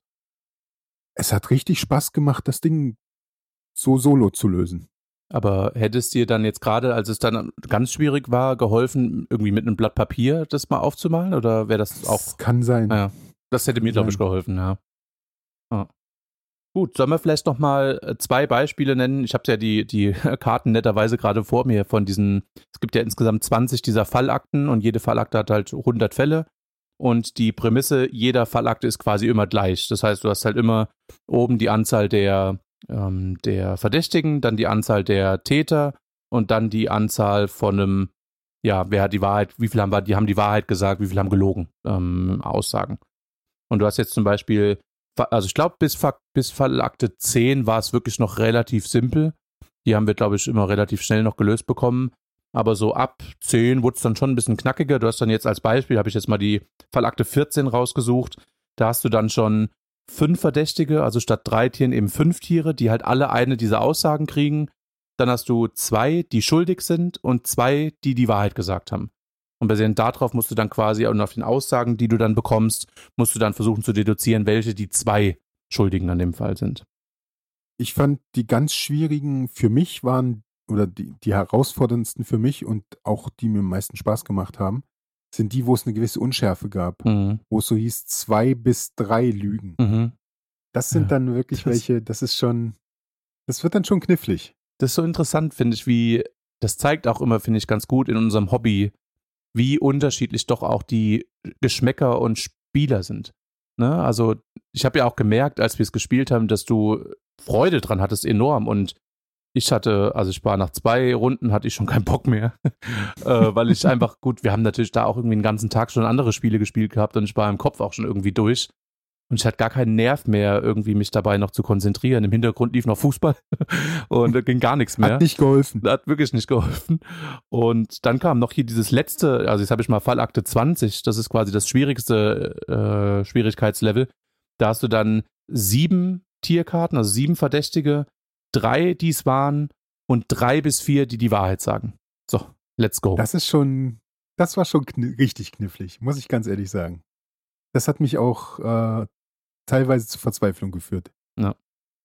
es hat richtig Spaß gemacht, das Ding so solo zu lösen. Aber hätte es dir dann jetzt gerade, als es dann ganz schwierig war, geholfen, irgendwie mit einem Blatt Papier das mal aufzumalen? Oder wäre das auch. Das kann sein. Ja, das hätte mir, glaube ich, geholfen, ja. ja. Gut, sollen wir vielleicht noch mal zwei Beispiele nennen? Ich habe ja die, die Karten netterweise gerade vor mir von diesen, es gibt ja insgesamt zwanzig dieser Fallakten und jede Fallakte hat halt hundert Fälle. Und die Prämisse jeder Fallakte ist quasi immer gleich. Das heißt, du hast halt immer oben die Anzahl der ähm, der Verdächtigen, dann die Anzahl der Täter und dann die Anzahl von einem, ja, wer hat die Wahrheit, wie viel haben wir, die haben die Wahrheit gesagt, wie viel haben gelogen, ähm, Aussagen. Und du hast jetzt zum Beispiel, also ich glaube, bis, bis Fallakte zehn war es wirklich noch relativ simpel. Die haben wir, glaube ich, immer relativ schnell noch gelöst bekommen. Aber so ab zehn wurde es dann schon ein bisschen knackiger. Du hast dann jetzt als Beispiel, habe ich jetzt mal die Fallakte vierzehn rausgesucht. Da hast du dann schon fünf Verdächtige, also statt drei Tieren eben fünf Tiere, die halt alle eine dieser Aussagen kriegen. Dann hast du zwei, die schuldig sind und zwei, die die Wahrheit gesagt haben. Und basierend darauf musst du dann quasi, und auf den Aussagen, die du dann bekommst, musst du dann versuchen zu deduzieren, welche die zwei Schuldigen an dem Fall sind. Ich fand, die ganz schwierigen für mich waren, oder die, die herausforderndsten für mich und auch die mir am meisten Spaß gemacht haben, sind die, wo es eine gewisse Unschärfe gab. Mhm. Wo es so hieß, zwei bis drei Lügen. Mhm. Das sind Ja, dann wirklich das- welche, das ist schon, das wird dann schon knifflig. Das ist so interessant, finde ich, wie, das zeigt auch immer, finde ich, ganz gut in unserem Hobby, wie unterschiedlich doch auch die Geschmäcker und Spieler sind. Ne? Also, ich habe ja auch gemerkt, als wir es gespielt haben, dass du Freude dran hattest, enorm. Und ich hatte, also ich war nach zwei Runden, hatte ich schon keinen Bock mehr. äh, weil ich einfach, gut, wir haben natürlich da auch irgendwie den ganzen Tag schon andere Spiele gespielt gehabt und ich war im Kopf auch schon irgendwie durch. Und ich hatte gar keinen Nerv mehr, irgendwie mich dabei noch zu konzentrieren. Im Hintergrund lief noch Fußball und da ging gar nichts mehr. Hat nicht geholfen. Hat wirklich nicht geholfen. Und dann kam noch hier dieses letzte, also jetzt habe ich mal Fallakte zwanzig, das ist quasi das schwierigste äh, Schwierigkeitslevel. Da hast du dann sieben Tierkarten, also sieben Verdächtige, drei, die es waren und drei bis vier, die die Wahrheit sagen. So, let's go. Das ist schon, das war schon kn- richtig knifflig, muss ich ganz ehrlich sagen. Das hat mich auch äh, teilweise zur Verzweiflung geführt. Ja,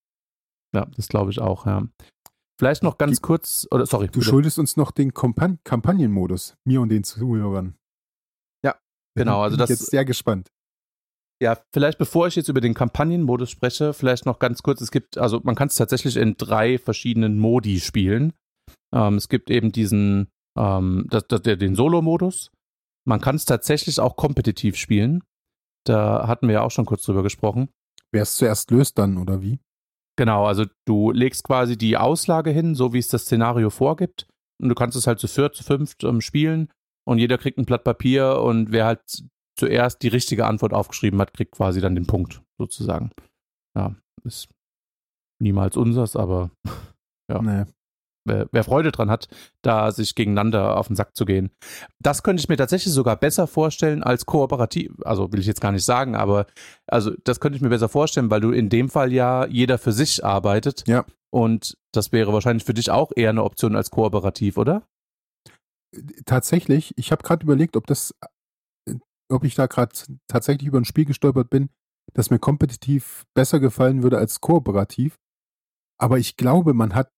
das glaube ich auch, ja. Vielleicht noch ganz Die- kurz, oder sorry. Du bitte. schuldest uns noch den Kompan- Kampagnenmodus, mir und den Zuhörern. Ja, genau, also Bin das- ich jetzt sehr gespannt. Ja, vielleicht bevor ich jetzt über den Kampagnenmodus spreche, vielleicht noch ganz kurz, es gibt, also man kann es tatsächlich in drei verschiedenen Modi spielen. Ähm, es gibt eben diesen, ähm, das, das, den Solo-Modus. Man kann es tatsächlich auch kompetitiv spielen. Da hatten wir ja auch schon kurz drüber gesprochen. Wer es zuerst löst dann, oder wie? Genau, also du legst quasi die Auslage hin, so wie es das Szenario vorgibt. Und du kannst es halt zu viert, zu fünft ähm, spielen. Und jeder kriegt ein Blatt Papier und wer halt zuerst die richtige Antwort aufgeschrieben hat, kriegt quasi dann den Punkt, sozusagen. Ja, ist niemals unsers, aber Ja. Nee. wer, wer Freude dran hat, da sich gegeneinander auf den Sack zu gehen. Das könnte ich mir tatsächlich sogar besser vorstellen als kooperativ, also will ich jetzt gar nicht sagen, aber also das könnte ich mir besser vorstellen, weil du in dem Fall ja jeder für sich arbeitet. Ja. Und das wäre wahrscheinlich für dich auch eher eine Option als kooperativ, oder? Tatsächlich, ich habe gerade überlegt, ob das, äh, ob ich da gerade tatsächlich über ein Spiel gestolpert bin, das mir kompetitiv besser gefallen würde als kooperativ. Aber ich glaube, man hat,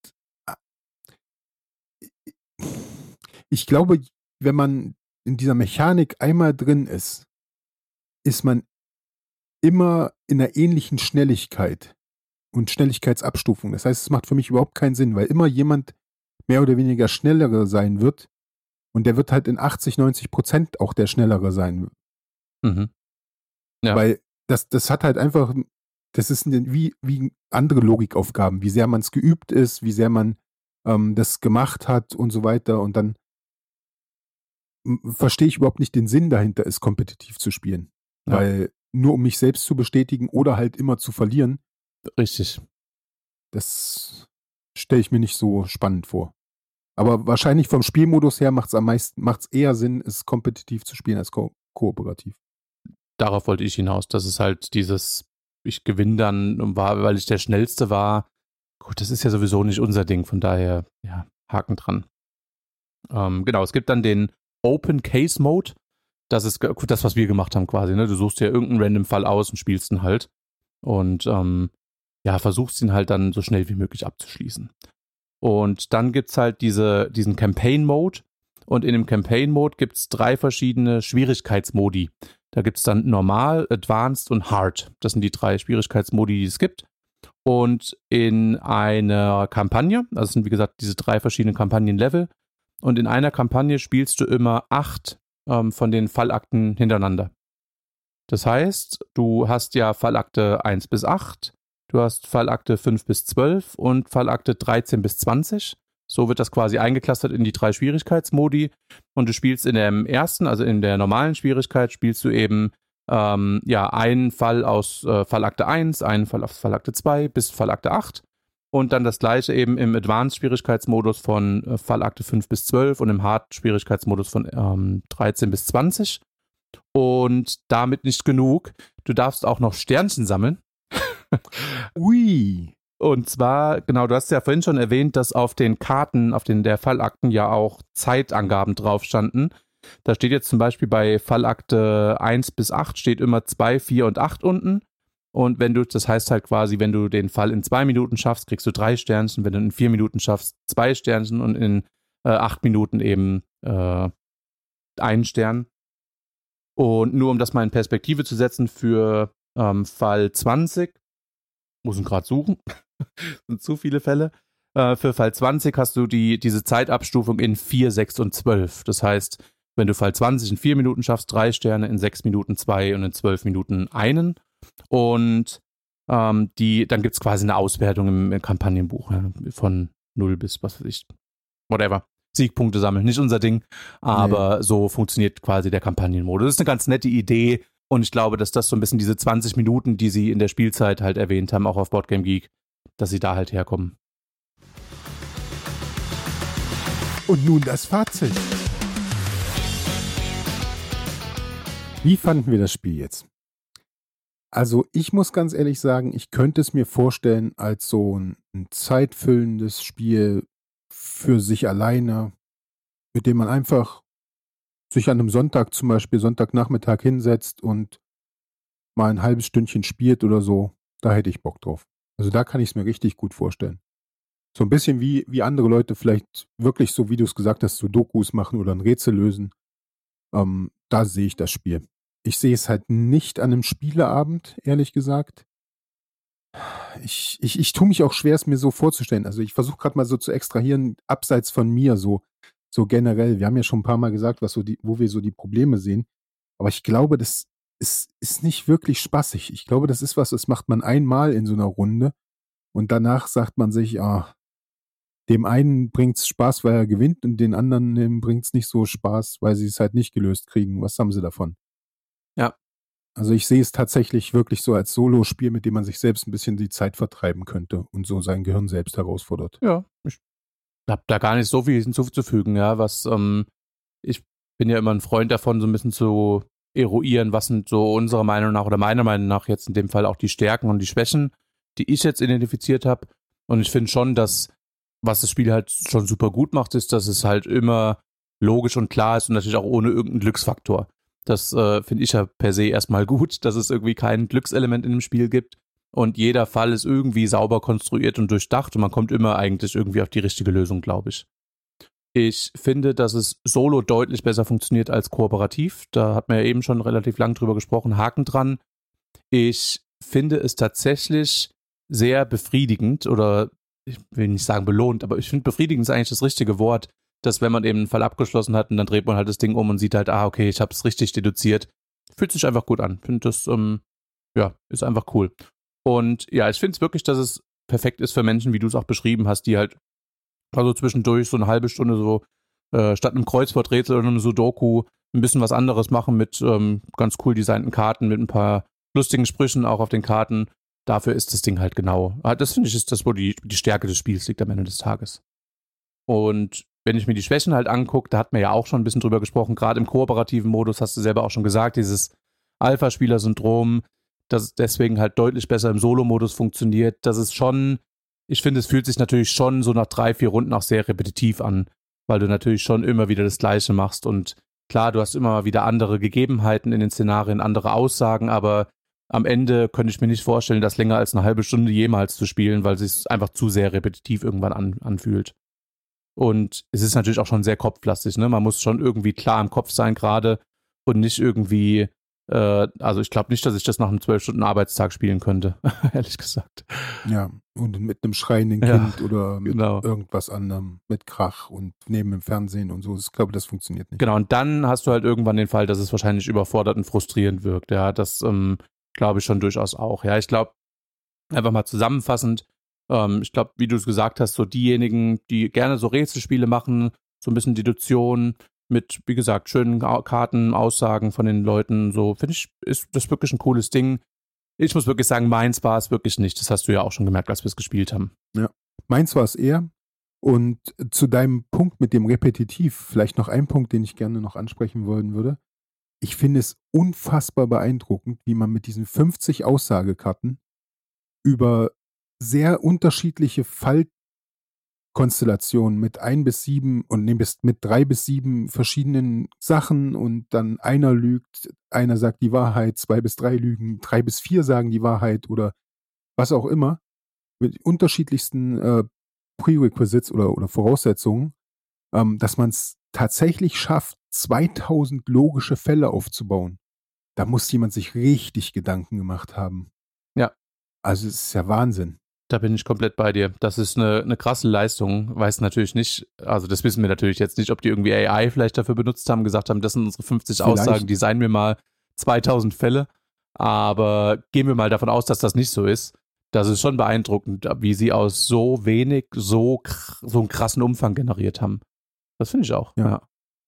ich glaube, wenn man in dieser Mechanik einmal drin ist, ist man immer in einer ähnlichen Schnelligkeit und Schnelligkeitsabstufung. Das heißt, es macht für mich überhaupt keinen Sinn, weil immer jemand mehr oder weniger schneller sein wird und der wird halt in achtzig, neunzig Prozent auch der Schnellere sein. Mhm. Ja. Weil das, das hat halt einfach, das ist wie, wie andere Logikaufgaben, wie sehr man es geübt ist, wie sehr man ähm, das gemacht hat und so weiter. Und dann m- verstehe ich überhaupt nicht den Sinn dahinter, es kompetitiv zu spielen. Ja. Weil nur um mich selbst zu bestätigen oder halt immer zu verlieren, Richtig. das stelle ich mir nicht so spannend vor. Aber wahrscheinlich vom Spielmodus her macht es am meisten, macht's eher Sinn, es kompetitiv zu spielen als ko kooperativ. Darauf wollte ich hinaus, dass es halt dieses, ich gewinne dann, war, weil ich der Schnellste war. Gut, das ist ja sowieso nicht unser Ding, von daher, ja, Haken dran. Ähm, genau, es gibt dann den Open Case Mode. Das ist gut, das, was wir gemacht haben quasi. Ne? Du suchst dir irgendeinen random Fall aus und spielst ihn halt. Und ähm, ja, versuchst ihn halt dann so schnell wie möglich abzuschließen. Und dann gibt's halt diese, diesen Campaign Mode. Und in dem Campaign Mode gibt's drei verschiedene Schwierigkeitsmodi. Da gibt's dann Normal, Advanced und Hard. Das sind die drei Schwierigkeitsmodi, die es gibt. Und in einer Kampagne, also es sind wie gesagt diese drei verschiedenen Kampagnenlevel, und in einer Kampagne spielst du immer acht ähm, von den Fallakten hintereinander. Das heißt, du hast ja Fallakte eins bis acht, du hast Fallakte fünf bis zwölf und Fallakte dreizehn bis zwanzig. So wird das quasi eingeklustert in die drei Schwierigkeitsmodi. Und du spielst in dem ersten, also in der normalen Schwierigkeit, spielst du eben ähm, ja, einen Fall aus äh, Fallakte eins, einen Fall aus Fallakte zwei bis Fallakte acht. Und dann das gleiche eben im Advanced-Schwierigkeitsmodus von äh, Fallakte fünf bis zwölf und im Hard-Schwierigkeitsmodus von ähm, dreizehn bis zwanzig. Und damit nicht genug. Du darfst auch noch Sternchen sammeln. Ui. Und zwar, genau, du hast ja vorhin schon erwähnt, dass auf den Karten, auf den der Fallakten ja auch Zeitangaben drauf standen. Da steht jetzt zum Beispiel bei Fallakte eins bis acht steht immer zwei, vier und acht unten. Und wenn du, das heißt halt quasi, wenn du den Fall in zwei Minuten schaffst, kriegst du drei Sternchen. Wenn du in vier Minuten schaffst, zwei Sternchen und in äh, acht Minuten eben äh, einen Stern. Und nur um das mal in Perspektive zu setzen, für ähm, Fall zwanzig, muss ihn gerade suchen, sind zu viele Fälle, äh, für Fall zwanzig hast du die, diese Zeitabstufung in vier, sechs und zwölf. Das heißt, wenn du Fall zwanzig in vier Minuten schaffst, drei Sterne, in sechs Minuten zwei und in zwölf Minuten einen. Und ähm, die, dann gibt es quasi eine Auswertung im, im Kampagnenbuch, ja, von null bis, was weiß ich, whatever. Siegpunkte sammeln, nicht unser Ding, aber nee. So funktioniert quasi der Kampagnenmodus. Das ist eine ganz nette Idee und ich glaube, dass das so ein bisschen diese zwanzig Minuten, die sie in der Spielzeit halt erwähnt haben, auch auf Boardgame Geek, dass sie da halt herkommen. Und nun das Fazit. Wie fanden wir das Spiel jetzt? Also ich muss ganz ehrlich sagen, ich könnte es mir vorstellen als so ein, ein zeitfüllendes Spiel für sich alleine, mit dem man einfach sich an einem Sonntag zum Beispiel, Sonntagnachmittag hinsetzt und mal ein halbes Stündchen spielt oder so. Da hätte ich Bock drauf. Also da kann ich es mir richtig gut vorstellen. So ein bisschen wie, wie andere Leute vielleicht wirklich so, wie du es gesagt hast, so Dokus machen oder ein Rätsel lösen. Ähm, da sehe ich das Spiel. Ich sehe es halt nicht an einem Spieleabend, ehrlich gesagt. Ich, ich, ich tue mich auch schwer, es mir so vorzustellen. Also ich versuche gerade mal so zu extrahieren, abseits von mir, so, so generell. Wir haben ja schon ein paar Mal gesagt, was so die, wo wir so die Probleme sehen. Aber ich glaube, das ist, ist nicht wirklich spaßig. Ich glaube, das ist was, das macht man einmal in so einer Runde und danach sagt man sich, ah, dem einen bringt es Spaß, weil er gewinnt und den anderen bringt es nicht so Spaß, weil sie es halt nicht gelöst kriegen. Was haben sie davon? Ja. Also ich sehe es tatsächlich wirklich so als Solo-Spiel, mit dem man sich selbst ein bisschen die Zeit vertreiben könnte und so sein Gehirn selbst herausfordert. Ja, ich habe da gar nicht so viel hinzuzufügen, ja, was ähm, ich bin ja immer ein Freund davon, so ein bisschen zu eruieren, was sind so unserer Meinung nach oder meiner Meinung nach jetzt in dem Fall auch die Stärken und die Schwächen, die ich jetzt identifiziert habe. Und ich finde schon, dass was das Spiel halt schon super gut macht, ist, dass es halt immer logisch und klar ist und natürlich auch ohne irgendeinen Glücksfaktor. Das äh, finde ich ja per se erstmal gut, dass es irgendwie kein Glückselement in dem Spiel gibt und jeder Fall ist irgendwie sauber konstruiert und durchdacht und man kommt immer eigentlich irgendwie auf die richtige Lösung, glaube ich. Ich finde, dass es solo deutlich besser funktioniert als kooperativ. Da hat man ja eben schon relativ lang drüber gesprochen. Haken dran. Ich finde es tatsächlich sehr befriedigend oder ich will nicht sagen belohnt, aber ich finde befriedigend ist eigentlich das richtige Wort, dass wenn man eben einen Fall abgeschlossen hat und dann dreht man halt das Ding um und sieht halt, ah, okay, ich habe es richtig deduziert. Fühlt sich einfach gut an. Ich finde das, ähm, ja, ist einfach cool. Und ja, ich finde es wirklich, dass es perfekt ist für Menschen, wie du es auch beschrieben hast, die halt also zwischendurch so eine halbe Stunde so äh, statt einem Kreuzworträtsel oder einem Sudoku ein bisschen was anderes machen mit ähm, ganz cool designten Karten, mit ein paar lustigen Sprüchen auch auf den Karten. Dafür ist das Ding halt genau. Das finde ich ist das, wo die, die Stärke des Spiels liegt am Ende des Tages. Und wenn ich mir die Schwächen halt angucke, da hat man ja auch schon ein bisschen drüber gesprochen, gerade im kooperativen Modus, hast du selber auch schon gesagt, dieses Alpha-Spieler-Syndrom, dass es deswegen halt deutlich besser im Solo-Modus funktioniert. Das ist schon, ich finde, es fühlt sich natürlich schon so nach drei, vier Runden auch sehr repetitiv an, weil du natürlich schon immer wieder das Gleiche machst und klar, du hast immer mal wieder andere Gegebenheiten in den Szenarien, andere Aussagen, aber am Ende könnte ich mir nicht vorstellen, das länger als eine halbe Stunde jemals zu spielen, weil es sich einfach zu sehr repetitiv irgendwann an, anfühlt. Und es ist natürlich auch schon sehr kopflastig, ne? Man muss schon irgendwie klar im Kopf sein gerade und nicht irgendwie, äh, also ich glaube nicht, dass ich das nach einem zwölf Stunden Arbeitstag spielen könnte, ehrlich gesagt. Ja, und mit einem schreienden Ja, Kind oder mit genau. irgendwas anderem, mit Krach und neben dem Fernsehen und so. Ich glaube, das funktioniert nicht. Genau, und dann hast du halt irgendwann den Fall, dass es wahrscheinlich überfordert und frustrierend wirkt. Ja, das ähm, glaube ich schon durchaus auch. Ja, ich glaube, einfach mal zusammenfassend, ähm, ich glaube, wie du es gesagt hast, so diejenigen, die gerne so Rätselspiele machen, so ein bisschen Deduktion mit, wie gesagt, schönen Karten, Aussagen von den Leuten, so finde ich, ist das wirklich ein cooles Ding. Ich muss wirklich sagen, meins war es wirklich nicht. Das hast du ja auch schon gemerkt, als wir es gespielt haben. Ja, meins war es eher. Und zu deinem Punkt mit dem Repetitiv, vielleicht noch ein Punkt, den ich gerne noch ansprechen wollen würde. Ich finde es unfassbar beeindruckend, wie man mit diesen fünfzig Aussagekarten über sehr unterschiedliche Fallkonstellationen mit ein bis sieben und nee, bis, mit drei bis sieben verschiedenen Sachen und dann einer lügt, einer sagt die Wahrheit, zwei bis drei lügen, drei bis vier sagen die Wahrheit oder was auch immer, mit unterschiedlichsten äh, Prerequisites oder, oder Voraussetzungen, ähm, dass man es tatsächlich schafft, zweitausend logische Fälle aufzubauen. da muss jemand sich richtig Gedanken gemacht haben. Ja. Also es ist ja Wahnsinn. Da bin ich komplett bei dir. Das ist eine, eine krasse Leistung. Weiß natürlich nicht, also das wissen wir natürlich jetzt nicht, ob die irgendwie A I vielleicht dafür benutzt haben, gesagt haben, das sind unsere fünfzig Vielleicht. Aussagen, designen wir mal zweitausend Fälle. Aber gehen wir mal davon aus, dass das nicht so ist. Das ist schon beeindruckend, wie sie aus so wenig so, so einen krassen Umfang generiert haben. Das finde ich auch. Ja. Ja.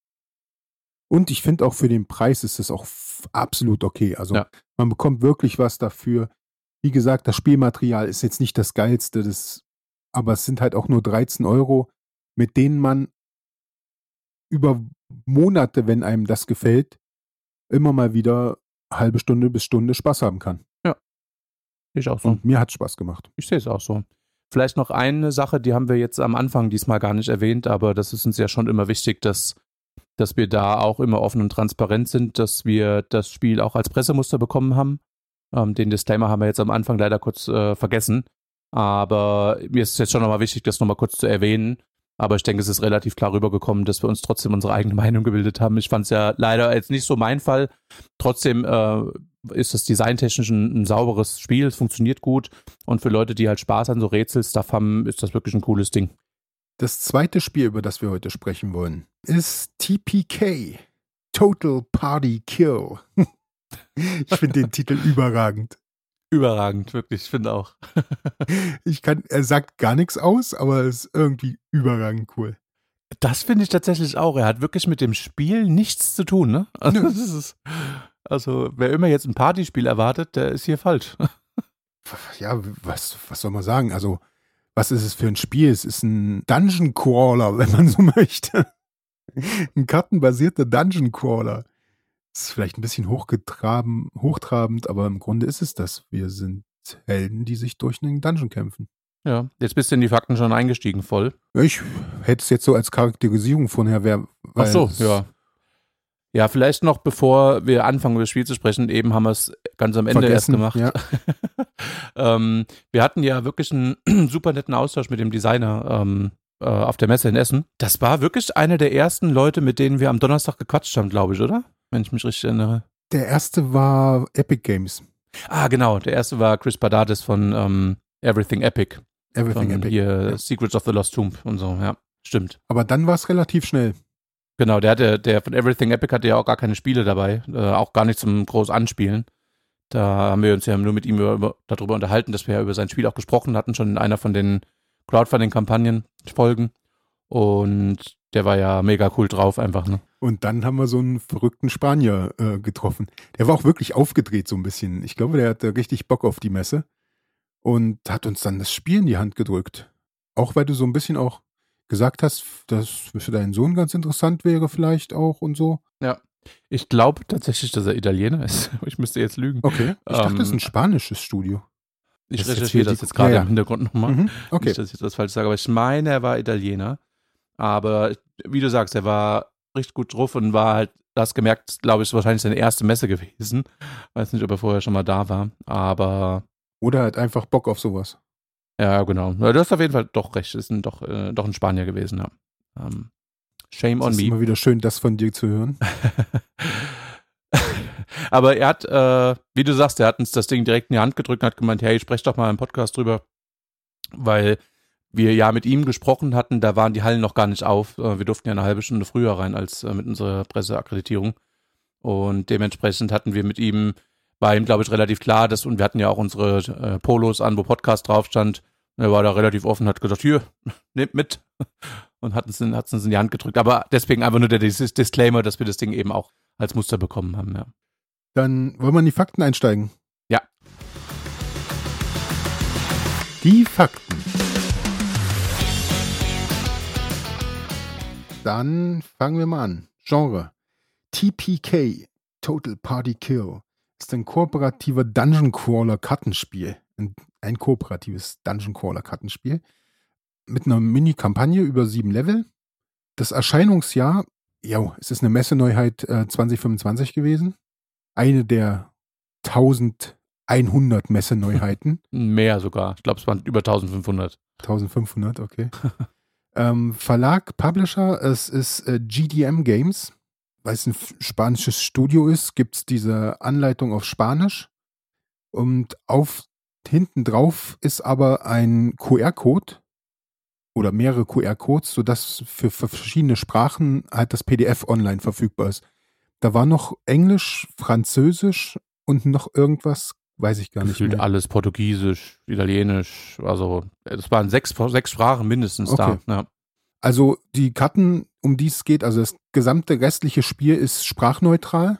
Und ich finde auch für den Preis ist es auch f- absolut okay. Also Ja. man bekommt wirklich was dafür. Wie gesagt, das Spielmaterial ist jetzt nicht das geilste, das, aber es sind halt auch nur dreizehn Euro, mit denen man über Monate, wenn einem das gefällt, immer mal wieder halbe Stunde bis Stunde Spaß haben kann. Ich auch so. Und mir hat Spaß gemacht. Ich sehe es auch so. Vielleicht noch eine Sache, die haben wir jetzt am Anfang diesmal gar nicht erwähnt, aber das ist uns ja schon immer wichtig, dass, dass wir da auch immer offen und transparent sind, dass wir das Spiel auch als Pressemuster bekommen haben. Ähm, den Disclaimer haben wir jetzt am Anfang leider kurz äh, vergessen, aber mir ist es jetzt schon nochmal wichtig, das nochmal kurz zu erwähnen. Aber ich denke, es ist relativ klar rübergekommen, dass wir uns trotzdem unsere eigene Meinung gebildet haben. Ich fand es ja leider jetzt nicht so mein Fall. Trotzdem äh, ist das designtechnisch ein, ein sauberes Spiel, es funktioniert gut. Und für Leute, die halt Spaß an so Rätselstuff haben, ist das wirklich ein cooles Ding. Das zweite Spiel, über das wir heute sprechen wollen, ist T P K. Total Party Kill. Ich finde den Titel überragend. Überragend, wirklich, ich finde auch. Ich kann, er sagt gar nichts aus, aber es ist irgendwie überragend cool. Das finde ich tatsächlich auch. Er hat wirklich mit dem Spiel nichts zu tun, ne? Also, Nö. das ist, also wer immer jetzt ein Partyspiel erwartet, der ist hier falsch. Ja, was, was soll man sagen? Also, was ist es für ein Spiel? Es ist ein Dungeon Crawler, wenn man so möchte. Ein kartenbasierter Dungeon Crawler. Ist vielleicht ein bisschen hochgetraben, hochtrabend, aber im Grunde ist es das. Wir sind Helden, die sich durch einen Dungeon kämpfen. Ja, jetzt bist du in die Fakten schon eingestiegen, voll. Ich hätte es jetzt so als Charakterisierung vorher, wer. Ach so, ja. Ja, vielleicht noch, bevor wir anfangen, über das Spiel zu sprechen, eben haben wir es ganz am Ende erst gemacht. Ja. ähm, wir hatten ja wirklich einen super netten Austausch mit dem Designer ähm, äh, auf der Messe in Essen. Das war wirklich einer der ersten Leute, mit denen wir am Donnerstag gequatscht haben, glaube ich, oder? Wenn ich mich richtig erinnere. Der erste war Epic Games. Ah, genau. Der erste war Chris Badatis von ähm, Everything Epic. Everything von Epic. Hier Ja. Secrets of the Lost Tomb und so, ja. Stimmt. Aber dann war es relativ schnell. Genau, der hatte, der von Everything Epic hatte ja auch gar keine Spiele dabei, äh, auch gar nicht zum groß Anspielen. Da haben wir uns ja nur mit ihm über, über, darüber unterhalten, dass wir ja über sein Spiel auch gesprochen hatten, schon in einer von den Crowdfunding-Kampagnen Folgen. Und der war ja mega cool drauf einfach, ne? Und dann haben wir so einen verrückten Spanier äh, getroffen. Der war auch wirklich aufgedreht so ein bisschen. Ich glaube, der hatte richtig Bock auf die Messe und hat uns dann das Spiel in die Hand gedrückt. Auch weil du so ein bisschen auch gesagt hast, dass für deinen Sohn ganz interessant wäre vielleicht auch und so. Ja. Ich glaube tatsächlich, dass er Italiener ist. Ich müsste jetzt lügen. Okay. Ich dachte, Ähm, das ist ein spanisches Studio. Ich das ist jetzt recherchiere hier das die- jetzt gerade ja, ja. im Hintergrund nochmal. Mhm. Okay. Nicht, dass ich jetzt was falsch sage, aber ich meine, er war Italiener. Aber wie du sagst, er war richtig gut drauf und war halt, du hast gemerkt, glaube ich, wahrscheinlich seine erste Messe gewesen. Weiß nicht, ob er vorher schon mal da war, aber Oder halt einfach Bock auf sowas. ja, genau. Ja, du hast auf jeden Fall doch recht, ist ein, doch, äh, doch ein Spanier gewesen, ja. Ähm, shame Es on ist me. immer wieder schön, das von dir zu hören. Aber er hat, äh, wie du sagst, er hat uns das Ding direkt in die Hand gedrückt und hat gemeint, hey, sprech doch mal im Podcast drüber, weil wir ja mit ihm gesprochen hatten, da waren die Hallen noch gar nicht auf. Äh, Wir durften ja eine halbe Stunde früher rein als äh, mit unserer Presseakkreditierung. Und dementsprechend hatten wir mit ihm, war ihm, glaube ich, relativ klar, dass, und wir hatten ja auch unsere äh, Polos an, wo Podcast drauf stand. Und er war da relativ offen, hat gesagt, hier, nehmt mit. Und hat uns, in, hat uns in die Hand gedrückt. Aber deswegen einfach nur der Dis- Disclaimer, dass wir das Ding eben auch als Muster bekommen haben, ja. Dann wollen wir in die Fakten einsteigen. Ja. Die Fakten. Dann fangen wir mal an. Genre. T P K, Total Party Kill, ist ein kooperativer Dungeon Crawler Kartenspiel. Ein, ein kooperatives Dungeon Crawler Kartenspiel. Mit einer Mini-Kampagne über sieben Level. Das Erscheinungsjahr, ja, es ist eine Messeneuheit äh, zwanzig fünfundzwanzig gewesen. Eine der eintausendeinhundert Messeneuheiten. Mehr sogar. Ich glaube, es waren über eintausendfünfhundert. eintausendfünfhundert, okay. ähm, Verlag, Publisher, es ist äh, G D M Games. weil es ein spanisches Studio ist, gibt es diese Anleitung auf Spanisch. Und auf hinten drauf ist aber ein Q R-Code oder mehrere Q R-Codes, sodass für, für verschiedene Sprachen halt das P D F online verfügbar ist. Da war noch Englisch, Französisch und noch irgendwas, weiß ich gar nicht Gefühlt mehr. alles Portugiesisch, Italienisch, also es waren sechs, sechs Sprachen mindestens Okay. da. Ja. Also die Karten, um die es geht, also das gesamte restliche Spiel ist sprachneutral.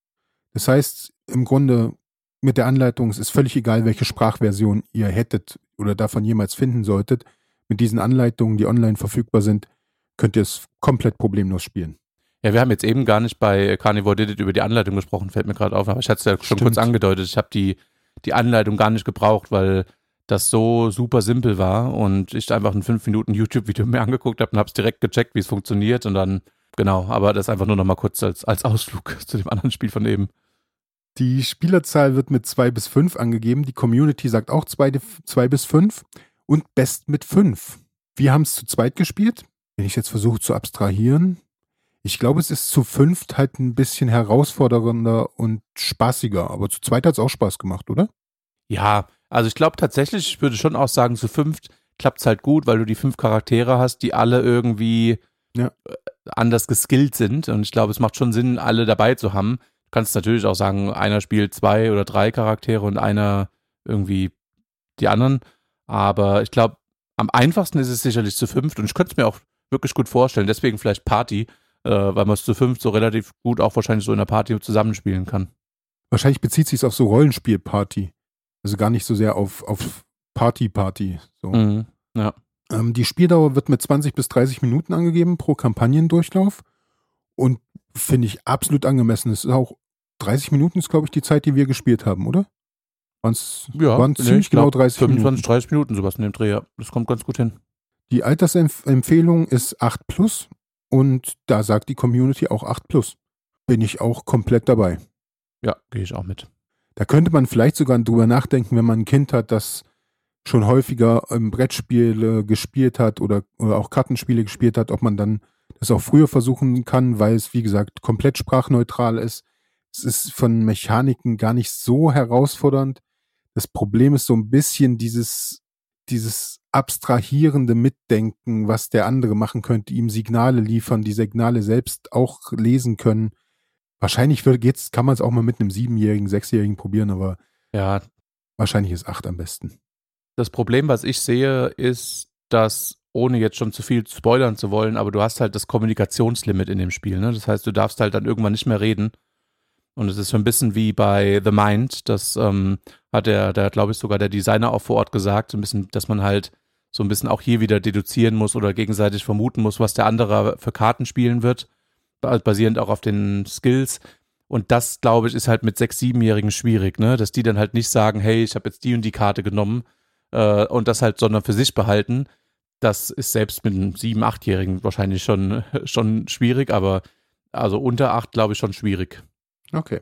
Das heißt, im Grunde mit der Anleitung, es ist völlig egal, welche Sprachversion ihr hättet oder davon jemals finden solltet. Mit diesen Anleitungen, die online verfügbar sind, könnt ihr es komplett problemlos spielen. Ja, wir haben jetzt eben gar nicht bei Carnivore Did It über die Anleitung gesprochen, fällt mir gerade auf, aber ich hatte es ja schon Stimmt. kurz angedeutet, ich habe die, die Anleitung gar nicht gebraucht, weil das so super simpel war und ich einfach ein fünf Minuten YouTube-Video mir angeguckt habe und habe es direkt gecheckt, wie es funktioniert und dann, genau, aber das einfach nur noch mal kurz als, als Ausflug zu dem anderen Spiel von eben. Die Spielerzahl wird mit zwei bis fünf angegeben, die Community sagt auch zwei bis fünf und Best mit fünf. Wir haben es zu zweit gespielt, wenn ich jetzt versuche zu abstrahieren. Ich glaube, es ist zu fünft halt ein bisschen herausfordernder und spaßiger, aber zu zweit hat es auch Spaß gemacht, oder? Ja, also ich glaube tatsächlich, ich würde schon auch sagen, zu fünft klappt es halt gut, weil du die fünf Charaktere hast, die alle irgendwie Ja. anders geskillt sind und ich glaube, es macht schon Sinn, alle dabei zu haben. Du kannst natürlich auch sagen, einer spielt zwei oder drei Charaktere und einer irgendwie die anderen, aber ich glaube, am einfachsten ist es sicherlich zu fünft und ich könnte es mir auch wirklich gut vorstellen, deswegen vielleicht Party, äh, weil man es zu fünft so relativ gut auch wahrscheinlich so in der Party zusammenspielen kann. Wahrscheinlich bezieht sich es auf so Rollenspiel-Party. Also gar nicht so sehr auf, auf Party-Party. So. Mhm, ja. Ähm, die Spieldauer wird mit zwanzig bis dreißig Minuten angegeben pro Kampagnendurchlauf und finde ich absolut angemessen. Es ist auch dreißig Minuten ist, glaube ich, die Zeit, die wir gespielt haben, oder? Waren's, Ja, waren nee, ziemlich ich glaub, genau dreißig fünfundzwanzig, Minuten. dreißig Minuten sowas in dem Dreh, ja. Das kommt ganz gut hin. Die Altersempfehlung ist acht plus und da sagt die Community auch acht plus. Bin ich auch komplett dabei. Ja, gehe ich auch mit. Da könnte man vielleicht sogar drüber nachdenken, wenn man ein Kind hat, das schon häufiger ähm, Brettspiele gespielt hat oder, oder auch Kartenspiele gespielt hat, ob man dann das auch früher versuchen kann, weil es, wie gesagt, komplett sprachneutral ist. Es ist von Mechaniken gar nicht so herausfordernd. Das Problem ist so ein bisschen dieses, dieses abstrahierende Mitdenken, was der andere machen könnte, ihm Signale liefern, die Signale selbst auch lesen können. Wahrscheinlich wird, geht's, kann man es auch mal mit einem Siebenjährigen, Sechsjährigen probieren, aber Ja, wahrscheinlich ist acht am besten. das Problem, was ich sehe, ist, dass, ohne jetzt schon zu viel spoilern zu wollen, aber du hast halt das Kommunikationslimit in dem Spiel, ne? Das heißt, du darfst halt dann irgendwann nicht mehr reden. Und es ist so ein bisschen wie bei The Mind, das ähm, hat der, der glaube ich, sogar der Designer auch vor Ort gesagt, so ein bisschen, dass man halt so ein bisschen auch hier wieder deduzieren muss oder gegenseitig vermuten muss, was der andere für Karten spielen wird, basierend auch auf den Skills. Und das, glaube ich, ist halt mit sechs-, siebenjährigen schwierig, ne? Dass die dann halt nicht sagen, hey, ich habe jetzt die und die Karte genommen äh, und das halt, sondern für sich behalten. Das ist selbst mit einem sieben-, achtjährigen wahrscheinlich schon, schon schwierig, aber also unter acht, glaube ich, schon schwierig. Okay.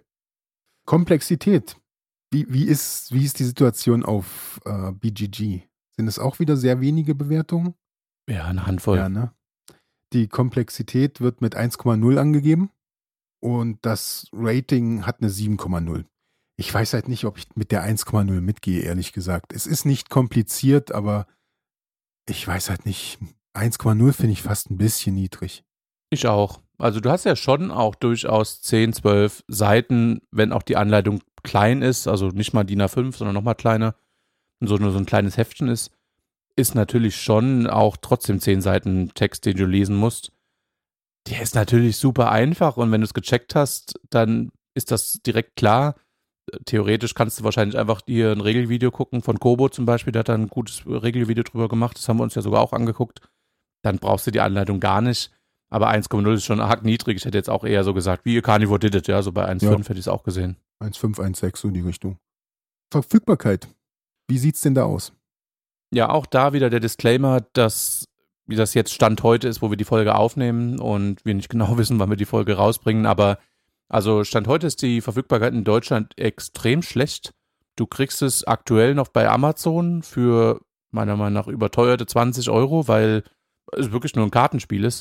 Komplexität. Wie, wie, ist, wie ist die Situation auf äh, B G G? Sind es auch wieder sehr wenige Bewertungen? Ja, eine Handvoll. Ja, ne? Die Komplexität wird mit eins Komma null angegeben und das Rating hat eine sieben Komma null. Ich weiß halt nicht, ob ich mit der eins Komma null mitgehe, ehrlich gesagt. Es ist nicht kompliziert, aber ich weiß halt nicht. eins Komma null finde ich fast ein bisschen niedrig. Ich auch. Also du hast ja schon auch durchaus zehn, zwölf Seiten, wenn auch die Anleitung klein ist, also nicht mal D I N A fünf, sondern nochmal kleiner und so nur so ein kleines Heftchen ist, ist natürlich schon auch trotzdem zehn Seiten Text, den du lesen musst. Der ist natürlich super einfach und wenn du es gecheckt hast, dann ist das direkt klar. Theoretisch kannst du wahrscheinlich einfach dir ein Regelvideo gucken, von Kobo zum Beispiel, der hat da ein gutes Regelvideo drüber gemacht, das haben wir uns ja sogar auch angeguckt. Dann brauchst du die Anleitung gar nicht. Aber eins Komma null ist schon arg niedrig. Ich hätte jetzt auch eher so gesagt, wie Carnivore Did It, ja, so bei eins Komma fünf ja. Hätte ich es auch gesehen. eins Komma fünf, eins Komma sechs, so in die Richtung. Verfügbarkeit. Wie sieht's denn da aus? Ja, auch da wieder der Disclaimer, dass wie das jetzt Stand heute ist, wo wir die Folge aufnehmen und wir nicht genau wissen, wann wir die Folge rausbringen, aber also Stand heute ist die Verfügbarkeit in Deutschland extrem schlecht. Du kriegst es aktuell noch bei Amazon für meiner Meinung nach überteuerte zwanzig Euro, weil es wirklich nur ein Kartenspiel ist.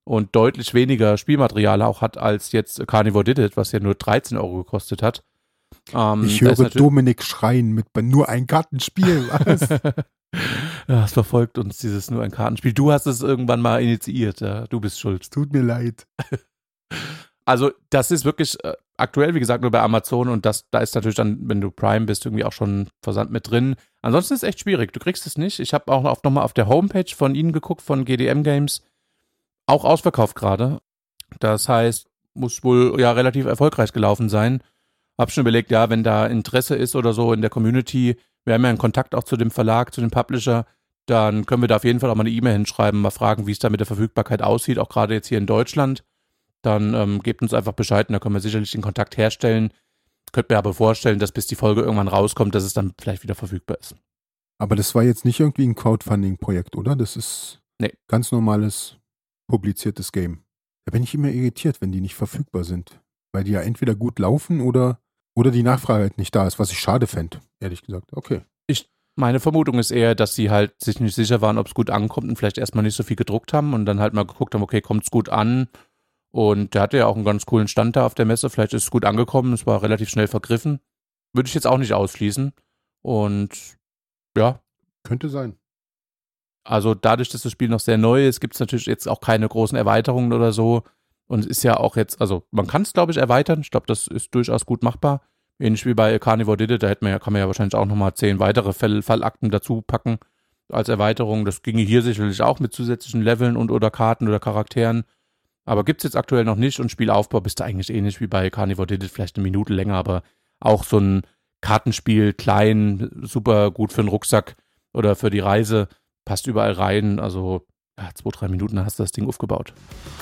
und deutlich weniger Spielmaterial auch hat als jetzt Carnivore Did It, was ja nur dreizehn Euro gekostet hat. Ähm, ich höre Dominik schreien mit nur ein Kartenspiel. Was? Ja, es verfolgt uns, dieses nur ein Kartenspiel. Du hast es irgendwann mal initiiert, ja. Du bist schuld. Tut mir leid. Also das ist wirklich äh, aktuell, wie gesagt, nur bei Amazon und das, da ist natürlich dann, wenn du Prime bist, irgendwie auch schon Versand mit drin. Ansonsten ist es echt schwierig, du kriegst es nicht. Ich habe auch noch, noch mal auf der Homepage von ihnen geguckt, von G D M Games, auch ausverkauft gerade. Das heißt, muss wohl ja relativ erfolgreich gelaufen sein. Hab schon überlegt, ja, wenn da Interesse ist oder so in der Community, wir haben ja einen Kontakt auch zu dem Verlag, zu dem Publisher, dann können wir da auf jeden Fall auch mal eine E-Mail hinschreiben, mal fragen, wie es da mit der Verfügbarkeit aussieht, auch gerade jetzt hier in Deutschland. Dann ähm, gebt uns einfach Bescheid und da können wir sicherlich den Kontakt herstellen. Könnt mir aber vorstellen, dass bis die Folge irgendwann rauskommt, dass es dann vielleicht wieder verfügbar ist. Aber das war jetzt nicht irgendwie ein Crowdfunding-Projekt, oder? Das ist nee. Ganz normales, publiziertes Game. Da bin ich immer irritiert, wenn die nicht verfügbar sind. Weil die ja entweder gut laufen oder, oder die Nachfrage halt nicht da ist, was ich schade fände, ehrlich gesagt. Okay. Ich, meine Vermutung ist eher, dass sie halt sich nicht sicher waren, ob es gut ankommt und vielleicht erstmal nicht so viel gedruckt haben und dann halt mal geguckt haben, okay, kommt es gut an? Und der hatte ja auch einen ganz coolen Stand da auf der Messe. Vielleicht ist es gut angekommen. Es war relativ schnell vergriffen. Würde ich jetzt auch nicht ausschließen. Und ja. Könnte sein. Also dadurch, dass das Spiel noch sehr neu ist, gibt es natürlich jetzt auch keine großen Erweiterungen oder so. Und es ist ja auch jetzt, also man kann es, glaube ich, erweitern. Ich glaube, das ist durchaus gut machbar. Ähnlich wie bei Carnivore Did It. Da hätte man ja, kann man ja wahrscheinlich auch nochmal zehn weitere Fall, Fallakten dazu packen als Erweiterung. Das ginge hier sicherlich auch mit zusätzlichen Leveln und oder Karten oder Charakteren. Aber gibt es jetzt aktuell noch nicht und Spielaufbau bist du eigentlich ähnlich wie bei Carnivore Did It, vielleicht eine Minute länger, aber auch so ein Kartenspiel, klein, super gut für einen Rucksack oder für die Reise, passt überall rein, also ja, zwei, drei Minuten dann hast du das Ding aufgebaut.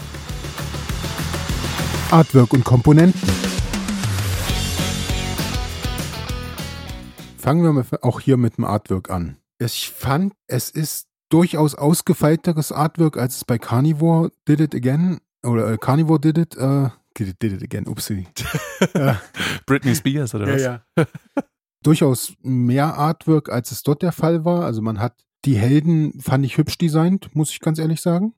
Artwork und Komponenten. Fangen wir mal auch hier mit dem Artwork an. Ich fand, es ist durchaus ausgefeilteres Artwork, als es bei Carnivore Did It Again oder äh, Carnivore Did It, äh, did it, did it Again, upsie. äh, Britney Spears oder was? Ja, ja. Durchaus mehr Artwork, als es dort der Fall war. Also man hat die Helden, fand ich hübsch designt, muss ich ganz ehrlich sagen.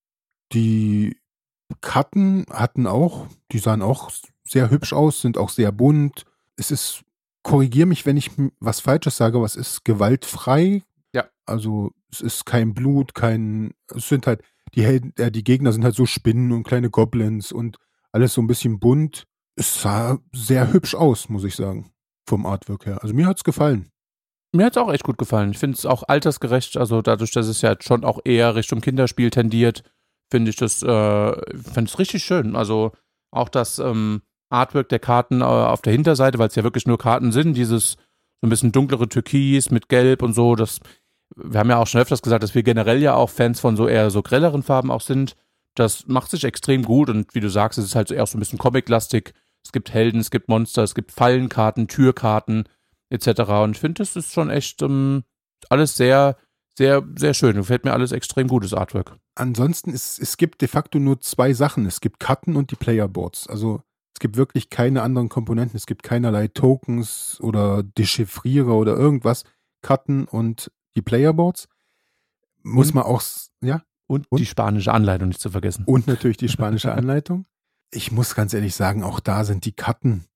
Die Karten hatten auch, die sahen auch sehr hübsch aus, sind auch sehr bunt. Es ist, korrigier mich, wenn ich was Falsches sage, aber es ist gewaltfrei. Ja. Also es ist kein Blut, kein, es sind halt, die Helden, äh, die Gegner sind halt so Spinnen und kleine Goblins und alles so ein bisschen bunt. Es sah sehr hübsch aus, muss ich sagen, vom Artwork her. Also mir hat's gefallen. Mir hat's auch echt gut gefallen. Ich finde es auch altersgerecht, also dadurch, dass es ja jetzt schon auch eher Richtung Kinderspiel tendiert, finde ich das, äh, finde es richtig schön. Also auch das ähm, Artwork der Karten äh, auf der Hinterseite, weil es ja wirklich nur Karten sind, dieses so ein bisschen dunklere Türkis mit Gelb und so, das wir haben ja auch schon öfters gesagt, dass wir generell ja auch Fans von so eher so grelleren Farben auch sind. Das macht sich extrem gut und wie du sagst, es ist halt eher so ein bisschen Comic-lastig. Es gibt Helden, es gibt Monster, es gibt Fallenkarten, Türkarten et cetera. Und ich finde, das ist schon echt ähm, alles sehr, sehr, sehr schön. Gefällt mir alles extrem gutes Artwork. Ansonsten, ist, es gibt de facto nur zwei Sachen. Es gibt Karten und die Playerboards. Also es gibt wirklich keine anderen Komponenten. Es gibt keinerlei Tokens oder Dechiffrierer oder irgendwas. Karten und die Playerboards. Muss und, man auch, ja. Und, und die spanische Anleitung nicht zu vergessen. Und natürlich die spanische Anleitung. Ich muss ganz ehrlich sagen, auch da sind die Karten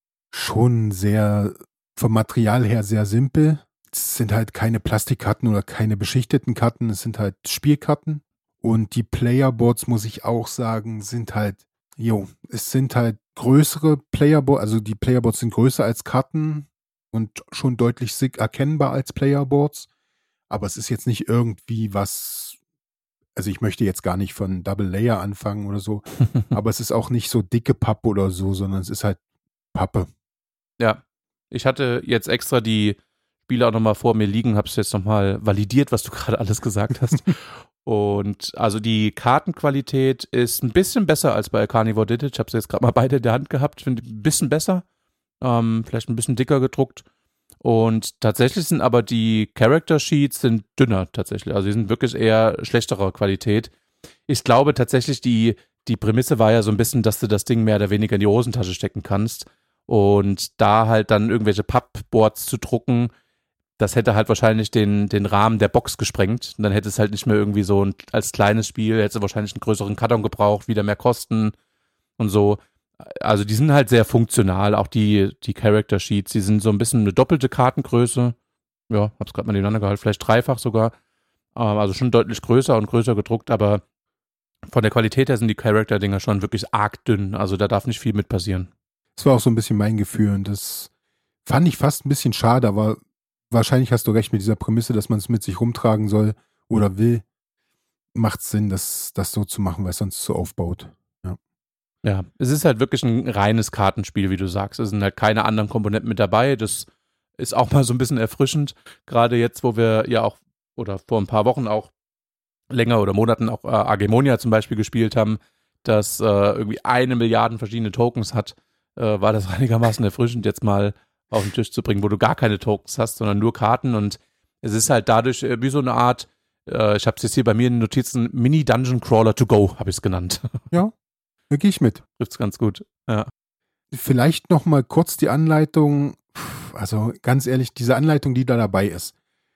schon sehr, vom Material her sehr simpel. Es sind halt keine Plastikkarten oder keine beschichteten Karten. Es sind halt Spielkarten. Und die Playerboards, muss ich auch sagen, sind halt, jo, es sind halt größere Playerboards, also die Playerboards sind größer als Karten und schon deutlich erkennbar als Playerboards. Aber es ist jetzt nicht irgendwie was, also ich möchte jetzt gar nicht von Double Layer anfangen oder so, aber es ist auch nicht so dicke Pappe oder so, sondern es ist halt Pappe. Ja, ich hatte jetzt extra die Spiele auch nochmal vor mir liegen, habe es jetzt nochmal validiert, was du gerade alles gesagt hast. Und also die Kartenqualität ist ein bisschen besser als bei Carnivore Did It. Ich habe es jetzt gerade mal beide in der Hand gehabt, finde ein bisschen besser, ähm, vielleicht ein bisschen dicker gedruckt. Und tatsächlich sind aber die Character Sheets sind dünner tatsächlich. Also die sind wirklich eher schlechterer Qualität. Ich glaube tatsächlich, die, die Prämisse war ja so ein bisschen, dass du das Ding mehr oder weniger in die Hosentasche stecken kannst. Und da halt dann irgendwelche Pappboards zu drucken, das hätte halt wahrscheinlich den, den Rahmen der Box gesprengt. Und dann hätte es halt nicht mehr irgendwie so ein, als kleines Spiel, hätte es wahrscheinlich einen größeren Karton gebraucht, wieder mehr Kosten und so. Also die sind halt sehr funktional, auch die, die Character Sheets, die sind so ein bisschen eine doppelte Kartengröße. Ja, hab's gerade mal nebeneinander gehalten, vielleicht dreifach sogar. Also schon deutlich größer und größer gedruckt, aber von der Qualität her sind die Charakter-Dinger schon wirklich arg dünn. Also da darf nicht viel mit passieren. Das war auch so ein bisschen mein Gefühl und das fand ich fast ein bisschen schade, aber wahrscheinlich hast du recht mit dieser Prämisse, dass man es mit sich rumtragen soll oder will. Macht Sinn, das, das so zu machen, weil es sonst so aufbaut. Ja. Ja, es ist halt wirklich ein reines Kartenspiel, wie du sagst. Es sind halt keine anderen Komponenten mit dabei. Das ist auch mal so ein bisschen erfrischend. Gerade jetzt, wo wir ja auch, oder vor ein paar Wochen auch länger oder Monaten auch äh, Agemonia zum Beispiel gespielt haben, das äh, irgendwie eine Milliarde verschiedene Tokens hat, äh, war das einigermaßen erfrischend, jetzt mal auf den Tisch zu bringen, wo du gar keine Tokens hast, sondern nur Karten. Und es ist halt dadurch äh, wie so eine Art, äh, ich habe es jetzt hier bei mir in den Notizen, Mini-Dungeon Crawler to go, habe ich es genannt. Ja, da gehe ich mit. Trifft's ganz gut, ja. Vielleicht noch mal kurz die Anleitung. Also ganz ehrlich, diese Anleitung, die da dabei ist,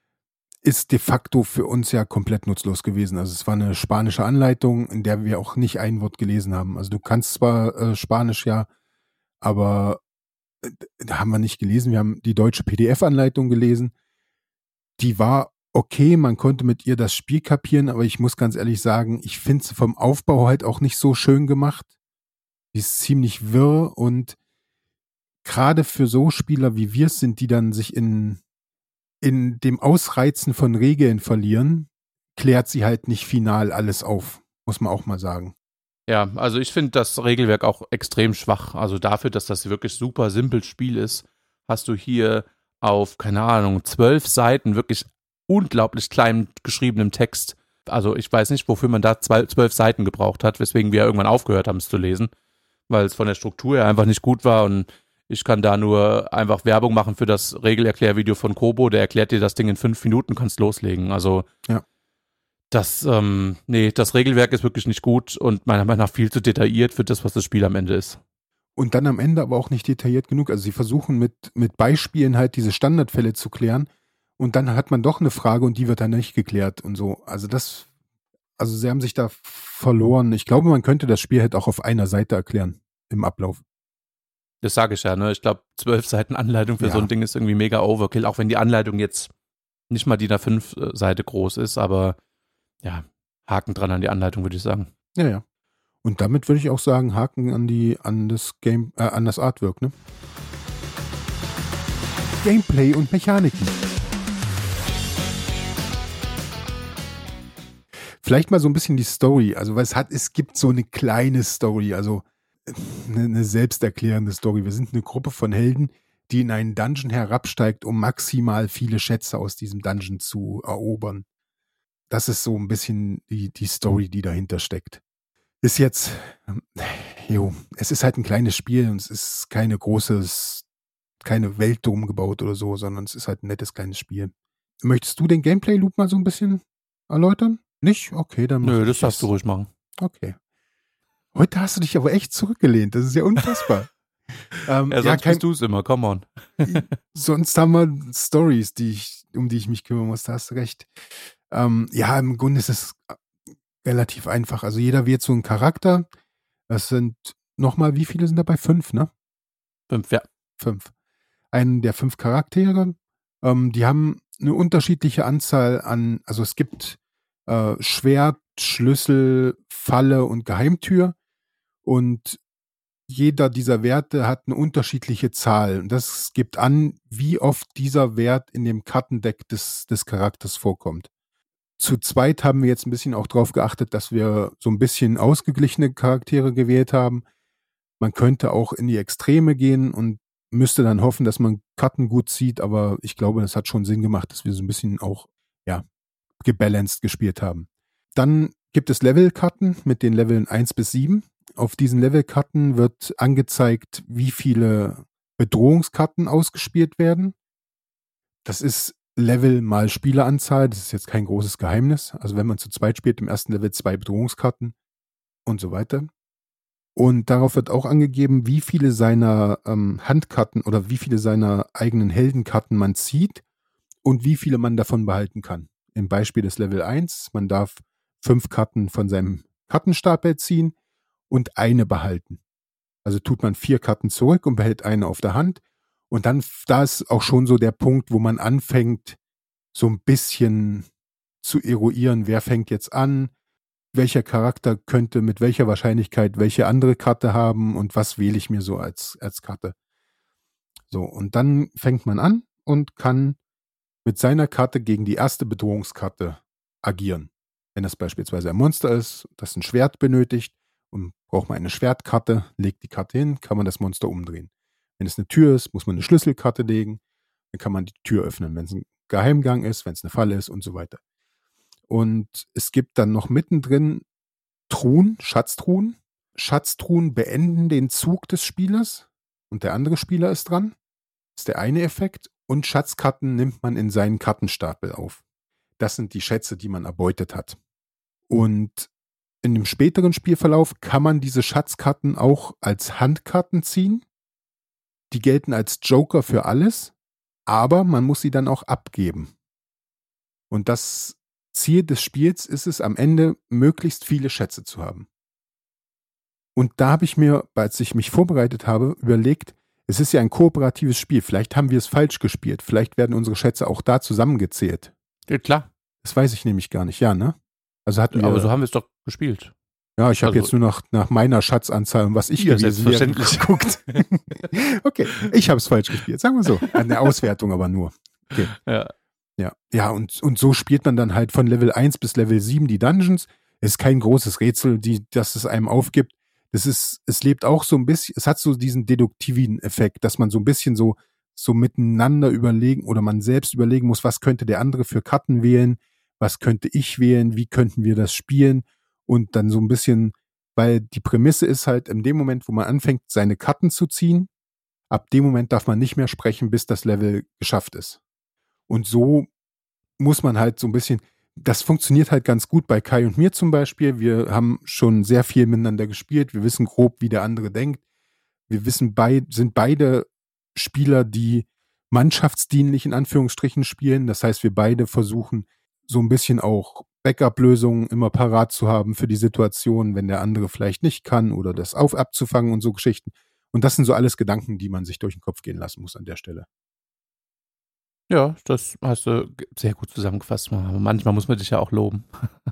ist de facto für uns ja komplett nutzlos gewesen. Also es war eine spanische Anleitung, in der wir auch nicht ein Wort gelesen haben. Also du kannst zwar äh, Spanisch, ja, aber äh, da haben wir nicht gelesen. Wir haben die deutsche P D F-Anleitung gelesen. Die war okay, man konnte mit ihr das Spiel kapieren, aber ich muss ganz ehrlich sagen, ich finde sie vom Aufbau halt auch nicht so schön gemacht. Die ist ziemlich wirr und gerade für so Spieler wie wir es sind, die dann sich in, in dem Ausreizen von Regeln verlieren, klärt sie halt nicht final alles auf, muss man auch mal sagen. Ja, also ich finde das Regelwerk auch extrem schwach. Also dafür, dass das wirklich super simples Spiel ist, hast du hier auf, keine Ahnung, zwölf Seiten wirklich unglaublich klein geschriebenem Text. Also ich weiß nicht, wofür man da zwölf Seiten gebraucht hat, weswegen wir irgendwann aufgehört haben, es zu lesen, weil es von der Struktur her einfach nicht gut war und ich kann da nur einfach Werbung machen für das Regelerklärvideo von Kobo, der erklärt dir das Ding in fünf Minuten, kannst loslegen. Also ja. das, ähm, nee, das Regelwerk ist wirklich nicht gut und meiner Meinung nach viel zu detailliert für das, was das Spiel am Ende ist. Und dann am Ende aber auch nicht detailliert genug. Also sie versuchen mit, mit Beispielen halt diese Standardfälle zu klären und dann hat man doch eine Frage und die wird dann nicht geklärt und so. Also das, also sie haben sich da verloren. Ich glaube, man könnte das Spiel halt auch auf einer Seite erklären im Ablauf. Das sage ich ja, ne? Ich glaube, zwölf Seiten Anleitung für Ja. so ein Ding ist irgendwie mega Overkill, auch wenn die Anleitung jetzt nicht mal D I N A fünf Seite groß ist, aber ja, Haken dran an die Anleitung, würde ich sagen. Ja, ja. Und damit würde ich auch sagen, Haken an die, an das Game, äh, an das Artwork, ne? Gameplay und Mechaniken. Vielleicht mal so ein bisschen die Story. Also, was hat, es gibt so eine kleine Story, also eine, eine selbsterklärende Story. Wir sind eine Gruppe von Helden, die in einen Dungeon herabsteigt, um maximal viele Schätze aus diesem Dungeon zu erobern. Das ist so ein bisschen die, die Story, die dahinter steckt. Ist jetzt, jo, es ist halt ein kleines Spiel und es ist keine großes, keine Welt drum gebaut oder so, sondern es ist halt ein nettes kleines Spiel. Möchtest du den Gameplay-Loop mal so ein bisschen erläutern? Nicht? Okay, dann mach Nö, ich das darfst du ruhig machen. Okay. Heute hast du dich aber echt zurückgelehnt. Das ist ja unfassbar. ähm, Ja, sonst ja, kein, bist du es immer, come on. sonst haben wir Stories, die ich, um die ich mich kümmern muss. Da hast du recht. Ähm, ja, im Grunde ist es relativ einfach. Also jeder wird so ein Charakter. Das sind nochmal, wie viele sind dabei? Fünf, ne? Fünf, ja. Fünf. Einen der fünf Charaktere. Ähm, die haben eine unterschiedliche Anzahl an, also es gibt äh, Schwert, Schlüssel, Falle und Geheimtür. Und jeder dieser Werte hat eine unterschiedliche Zahl. Und das gibt an, wie oft dieser Wert in dem Kartendeck des, des Charakters vorkommt. Zu zweit haben wir jetzt ein bisschen auch drauf geachtet, dass wir so ein bisschen ausgeglichene Charaktere gewählt haben. Man könnte auch in die Extreme gehen und müsste dann hoffen, dass man Karten gut zieht, aber ich glaube, das hat schon Sinn gemacht, dass wir so ein bisschen auch, ja, gebalanced gespielt haben. Dann gibt es Levelkarten mit den Leveln eins bis sieben. Auf diesen Levelkarten wird angezeigt, wie viele Bedrohungskarten ausgespielt werden. Das ist Level mal Spieleranzahl, das ist jetzt kein großes Geheimnis. Also wenn man zu zweit spielt, im ersten Level zwei Bedrohungskarten und so weiter. Und darauf wird auch angegeben, wie viele seiner ähm, Handkarten oder wie viele seiner eigenen Heldenkarten man zieht und wie viele man davon behalten kann. Im Beispiel des Level eins, man darf fünf Karten von seinem Kartenstapel ziehen und eine behalten. Also tut man vier Karten zurück und behält eine auf der Hand. Und dann, da ist auch schon so der Punkt, wo man anfängt, so ein bisschen zu eruieren, wer fängt jetzt an, welcher Charakter könnte mit welcher Wahrscheinlichkeit welche andere Karte haben und was wähle ich mir so als, als Karte. So, und dann fängt man an und kann mit seiner Karte gegen die erste Bedrohungskarte agieren. Wenn das beispielsweise ein Monster ist, das ein Schwert benötigt und braucht man eine Schwertkarte, legt die Karte hin, kann man das Monster umdrehen. Wenn es eine Tür ist, muss man eine Schlüsselkarte legen, dann kann man die Tür öffnen, wenn es ein Geheimgang ist, wenn es eine Falle ist und so weiter. Und es gibt dann noch mittendrin Truhen, Schatztruhen. Schatztruhen beenden den Zug des Spielers und der andere Spieler ist dran. Das ist der eine Effekt. Und Schatzkarten nimmt man in seinen Kartenstapel auf. Das sind die Schätze, die man erbeutet hat. Und in dem späteren Spielverlauf kann man diese Schatzkarten auch als Handkarten ziehen. Die gelten als Joker für alles, aber man muss sie dann auch abgeben. Und das Ziel des Spiels ist es, am Ende möglichst viele Schätze zu haben. Und da habe ich mir, als ich mich vorbereitet habe, überlegt, es ist ja ein kooperatives Spiel. Vielleicht haben wir es falsch gespielt. Vielleicht werden unsere Schätze auch da zusammengezählt. Ja, klar. Das weiß ich nämlich gar nicht. Ja, ne? Also hatten wir, Aber so haben wir es doch gespielt. Ja, ich habe also, jetzt nur nach, nach meiner Schatzanzahl und was ich ja, gewesen wäre geguckt. Okay, ich habe es falsch gespielt. Sagen wir so. An der Auswertung aber nur. Okay. Ja. Ja, ja und, und so spielt man dann halt von Level eins bis Level sieben die Dungeons. Es ist kein großes Rätsel, die, dass es einem aufgibt. Das ist, es lebt auch so ein bisschen, es hat so diesen deduktiven Effekt, dass man so ein bisschen so, so miteinander überlegen oder man selbst überlegen muss, was könnte der andere für Karten wählen, was könnte ich wählen, wie könnten wir das spielen und dann so ein bisschen, weil die Prämisse ist halt in dem Moment, wo man anfängt, seine Karten zu ziehen, ab dem Moment darf man nicht mehr sprechen, bis das Level geschafft ist. Und so muss man halt so ein bisschen, das funktioniert halt ganz gut bei Kai und mir zum Beispiel. Wir haben schon sehr viel miteinander gespielt. Wir wissen grob, wie der andere denkt. Wir wissen, beid, sind beide Spieler, die mannschaftsdienlich in Anführungsstrichen spielen. Das heißt, wir beide versuchen so ein bisschen auch Backup-Lösungen immer parat zu haben für die Situation, wenn der andere vielleicht nicht kann oder das auf abzufangen und so Geschichten. Und das sind so alles Gedanken, die man sich durch den Kopf gehen lassen muss an der Stelle. Ja, das hast du sehr gut zusammengefasst. Manchmal muss man dich ja auch loben.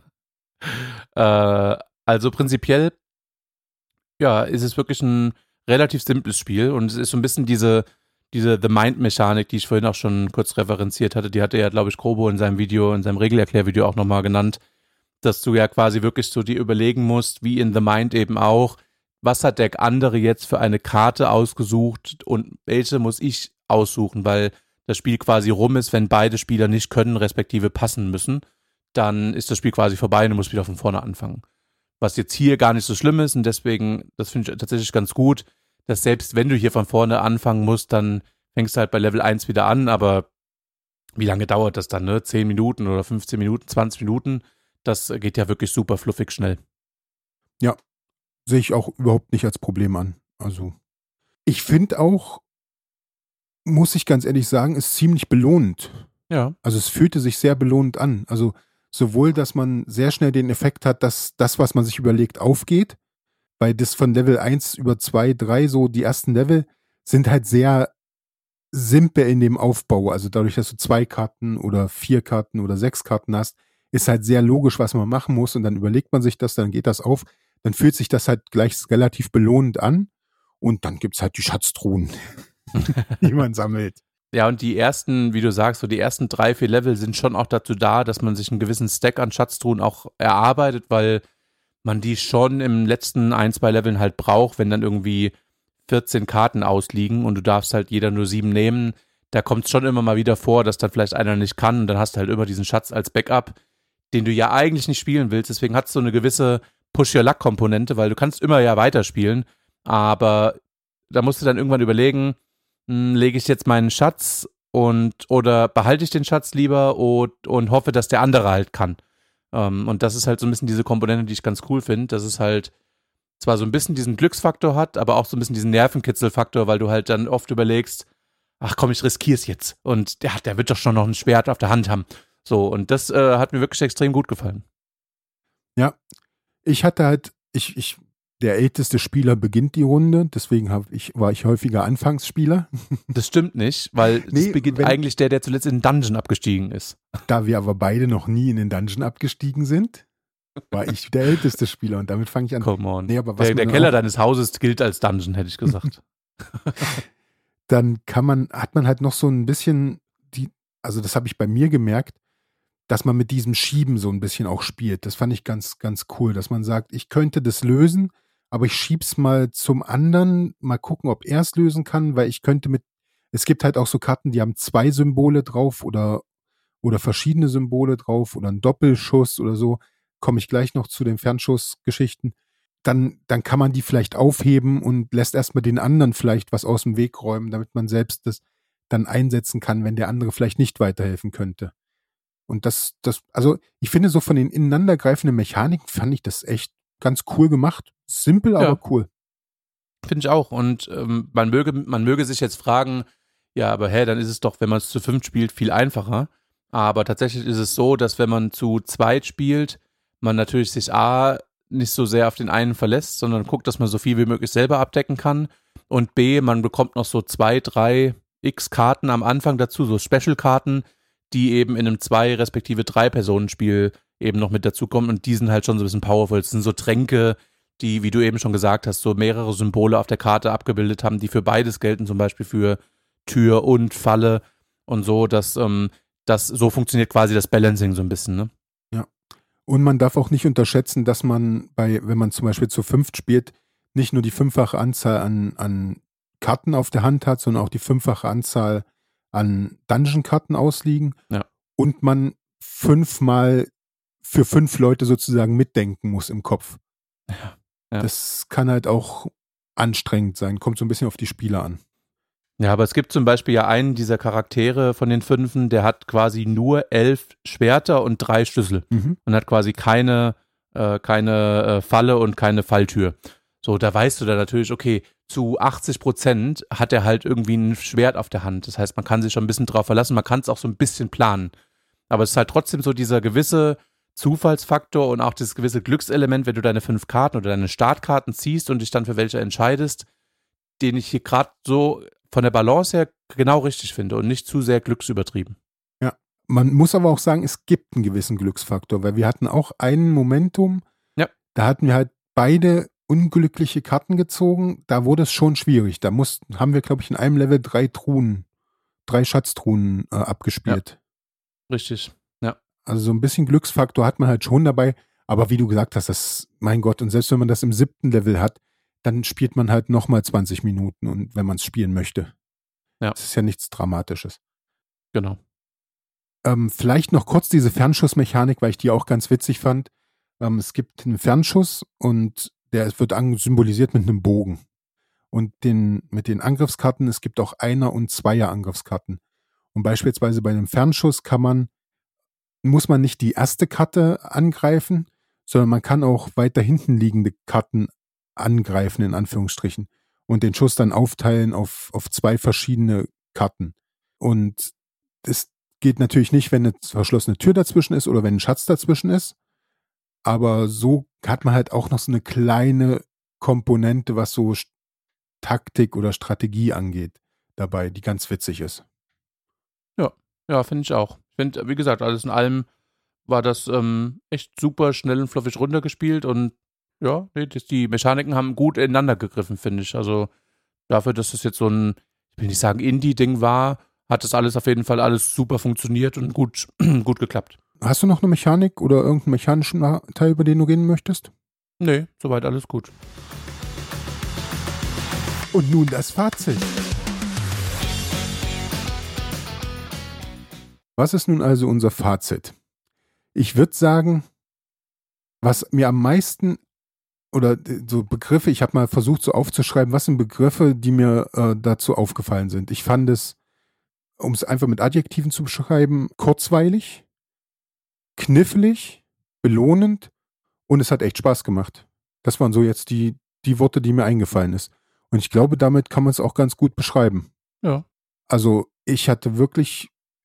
äh, also prinzipiell, ja, ist es wirklich ein relativ simples Spiel und es ist so ein bisschen diese, diese The Mind-Mechanik, die ich vorhin auch schon kurz referenziert hatte, die hatte ja, glaube ich, Grobo in seinem Video, in seinem Regelerklärvideo auch nochmal genannt, dass du ja quasi wirklich so dir überlegen musst, wie in The Mind eben auch, was hat der andere jetzt für eine Karte ausgesucht und welche muss ich aussuchen, weil das Spiel quasi rum ist, wenn beide Spieler nicht können, respektive passen müssen, dann ist das Spiel quasi vorbei und du musst wieder von vorne anfangen. Was jetzt hier gar nicht so schlimm ist und deswegen, das finde ich tatsächlich ganz gut, dass selbst wenn du hier von vorne anfangen musst, dann fängst du halt bei Level eins wieder an, aber wie lange dauert das dann, ne? zehn Minuten oder fünfzehn Minuten, zwanzig Minuten, das geht ja wirklich super fluffig schnell. Ja, sehe ich auch überhaupt nicht als Problem an. Also, ich finde auch, muss ich ganz ehrlich sagen, ist ziemlich belohnend. Ja. Also es fühlte sich sehr belohnend an. Also sowohl, dass man sehr schnell den Effekt hat, dass das, was man sich überlegt, aufgeht, weil das von Level eins über zwei, drei, so die ersten Level, sind halt sehr simpel in dem Aufbau. Also dadurch, dass du zwei Karten oder vier Karten oder sechs Karten hast, ist halt sehr logisch, was man machen muss und dann überlegt man sich das, dann geht das auf. Dann fühlt sich das halt gleich relativ belohnend an und dann gibt's halt die Schatztruhen, die man sammelt. Ja, und die ersten, wie du sagst, so die ersten drei, vier Level sind schon auch dazu da, dass man sich einen gewissen Stack an Schatztruhen auch erarbeitet, weil man die schon im letzten ein, zwei Leveln halt braucht, wenn dann irgendwie vierzehn Karten ausliegen und du darfst halt jeder nur sieben nehmen. Da kommt es schon immer mal wieder vor, dass dann vielleicht einer nicht kann und dann hast du halt immer diesen Schatz als Backup, den du ja eigentlich nicht spielen willst. Deswegen hat es so eine gewisse Push-Your-Luck-Komponente, weil du kannst immer ja weiterspielen, aber da musst du dann irgendwann überlegen, lege ich jetzt meinen Schatz und oder behalte ich den Schatz lieber und, und hoffe, dass der andere halt kann. Um, und das ist halt so ein bisschen diese Komponente, die ich ganz cool finde, dass es halt zwar so ein bisschen diesen Glücksfaktor hat, aber auch so ein bisschen diesen Nervenkitzelfaktor, weil du halt dann oft überlegst, ach komm, ich riskier's jetzt. Und der, der wird doch schon noch ein Schwert auf der Hand haben. So, und das äh, hat mir wirklich extrem gut gefallen. Ja, ich hatte halt, ich, ich, der älteste Spieler beginnt die Runde, deswegen hab ich, war ich häufiger Anfangsspieler. Das stimmt nicht, weil Nee, das beginnt wenn- eigentlich der, der zuletzt in den Dungeon abgestiegen ist. Da wir aber beide noch nie in den Dungeon abgestiegen sind, war ich der älteste Spieler und damit fange ich an. Come on. Nee, aber was der der man Keller auch- deines Hauses gilt als Dungeon, hätte ich gesagt. Dann kann man, hat man halt noch so ein bisschen die, also das habe ich bei mir gemerkt, dass man mit diesem Schieben so ein bisschen auch spielt. Das fand ich ganz, ganz cool, dass man sagt, ich könnte das lösen, aber ich schieb's mal zum anderen, mal gucken, ob er es lösen kann, weil ich könnte mit, es gibt halt auch so Karten, die haben zwei Symbole drauf oder, oder verschiedene Symbole drauf oder einen Doppelschuss oder so. Komme ich gleich noch zu den Fernschussgeschichten. Dann, dann kann man die vielleicht aufheben und lässt erstmal den anderen vielleicht was aus dem Weg räumen, damit man selbst das dann einsetzen kann, wenn der andere vielleicht nicht weiterhelfen könnte. Und das, das, also ich finde so von den ineinandergreifenden Mechaniken fand ich das echt ganz cool gemacht. Simpel, aber Ja. cool. Finde ich auch. Und ähm, man, möge, man möge sich jetzt fragen, ja, aber hä, dann ist es doch, wenn man es zu fünft spielt, viel einfacher. Aber tatsächlich ist es so, dass wenn man zu zweit spielt, man natürlich sich A, nicht so sehr auf den einen verlässt, sondern guckt, dass man so viel wie möglich selber abdecken kann. Und B, man bekommt noch so zwei, drei x Karten am Anfang dazu, so Special-Karten, die eben in einem Zwei- respektive Drei-Personen-Spiel eben noch mit dazukommen. Und die sind halt schon so ein bisschen powerful. Das sind so Tränke, die, wie du eben schon gesagt hast, so mehrere Symbole auf der Karte abgebildet haben, die für beides gelten, zum Beispiel für Tür und Falle und so, dass ähm, das so funktioniert quasi das Balancing so ein bisschen, ne? Und man darf auch nicht unterschätzen, dass man bei, wenn man zum Beispiel zu fünft spielt, nicht nur die fünffache Anzahl an, an Karten auf der Hand hat, sondern auch die fünffache Anzahl an Dungeon-Karten ausliegen. Ja. Und man fünfmal für fünf Leute sozusagen mitdenken muss im Kopf. Ja. Ja. Das kann halt auch anstrengend sein. Kommt so ein bisschen auf die Spieler an. Ja, aber es gibt zum Beispiel ja einen dieser Charaktere von den Fünfen, der hat quasi nur elf Schwerter und drei Schlüssel Mhm. und hat quasi keine, äh, keine äh, Falle und keine Falltür. So, da weißt du dann natürlich, okay, zu achtzig Prozent hat er halt irgendwie ein Schwert auf der Hand. Das heißt, man kann sich schon ein bisschen drauf verlassen, man kann es auch so ein bisschen planen. Aber es ist halt trotzdem so dieser gewisse Zufallsfaktor und auch dieses gewisse Glückselement, wenn du deine fünf Karten oder deine Startkarten ziehst und dich dann für welche entscheidest, den ich hier gerade so von der Balance her genau richtig finde und nicht zu sehr glücksübertrieben. Man muss aber auch sagen, es gibt einen gewissen Glücksfaktor, weil wir hatten auch einen Momentum, Ja. da hatten wir halt beide unglückliche Karten gezogen, da wurde es schon schwierig. Da mussten, haben wir, glaube ich, in einem Level drei Truhen, drei Schatztruhen äh, abgespielt. Richtig. Also so ein bisschen Glücksfaktor hat man halt schon dabei, aber wie du gesagt hast, das, mein Gott, und selbst wenn man das im siebten Level hat, dann spielt man halt nochmal zwanzig Minuten und wenn man es spielen möchte. Ja. Das ist ja nichts Dramatisches. Genau. Ähm, vielleicht noch kurz diese Fernschussmechanik, weil ich die auch ganz witzig fand. Ähm, es gibt einen Fernschuss und der wird an, symbolisiert mit einem Bogen. Und den, mit den Angriffskarten, es gibt auch Einer- und Zweier-Angriffskarten. Und beispielsweise bei einem Fernschuss kann man, muss man nicht die erste Karte angreifen, sondern man kann auch weiter hinten liegende Karten angreifen, in Anführungsstrichen. Und den Schuss dann aufteilen auf, auf zwei verschiedene Karten. Und das geht natürlich nicht, wenn eine verschlossene Tür dazwischen ist oder wenn ein Schatz dazwischen ist. Aber so hat man halt auch noch so eine kleine Komponente, was so Taktik oder Strategie angeht, dabei, die ganz witzig ist. Ja, finde ich auch. Ich finde, wie gesagt, alles in allem war das ähm, echt super schnell und fluffig runtergespielt und ja, nee, das, die Mechaniken haben gut ineinander gegriffen, finde ich. Also dafür, dass das jetzt so ein, ich will nicht sagen Indie-Ding war, hat das alles auf jeden Fall alles super funktioniert und gut, gut geklappt. Hast du noch eine Mechanik oder irgendeinen mechanischen Teil, über den du reden möchtest? Nee, soweit alles gut. Und nun das Fazit. Was ist nun also unser Fazit? Ich würde sagen, was mir am meisten oder so Begriffe, ich habe mal versucht so aufzuschreiben, was sind Begriffe, die mir äh, dazu aufgefallen sind. Ich fand es, um es einfach mit Adjektiven zu beschreiben, kurzweilig, knifflig, belohnend und es hat echt Spaß gemacht. Das waren so jetzt die, die Worte, die mir eingefallen ist. Und ich glaube, damit kann man es auch ganz gut beschreiben. Ja. Also ich hatte wirklich,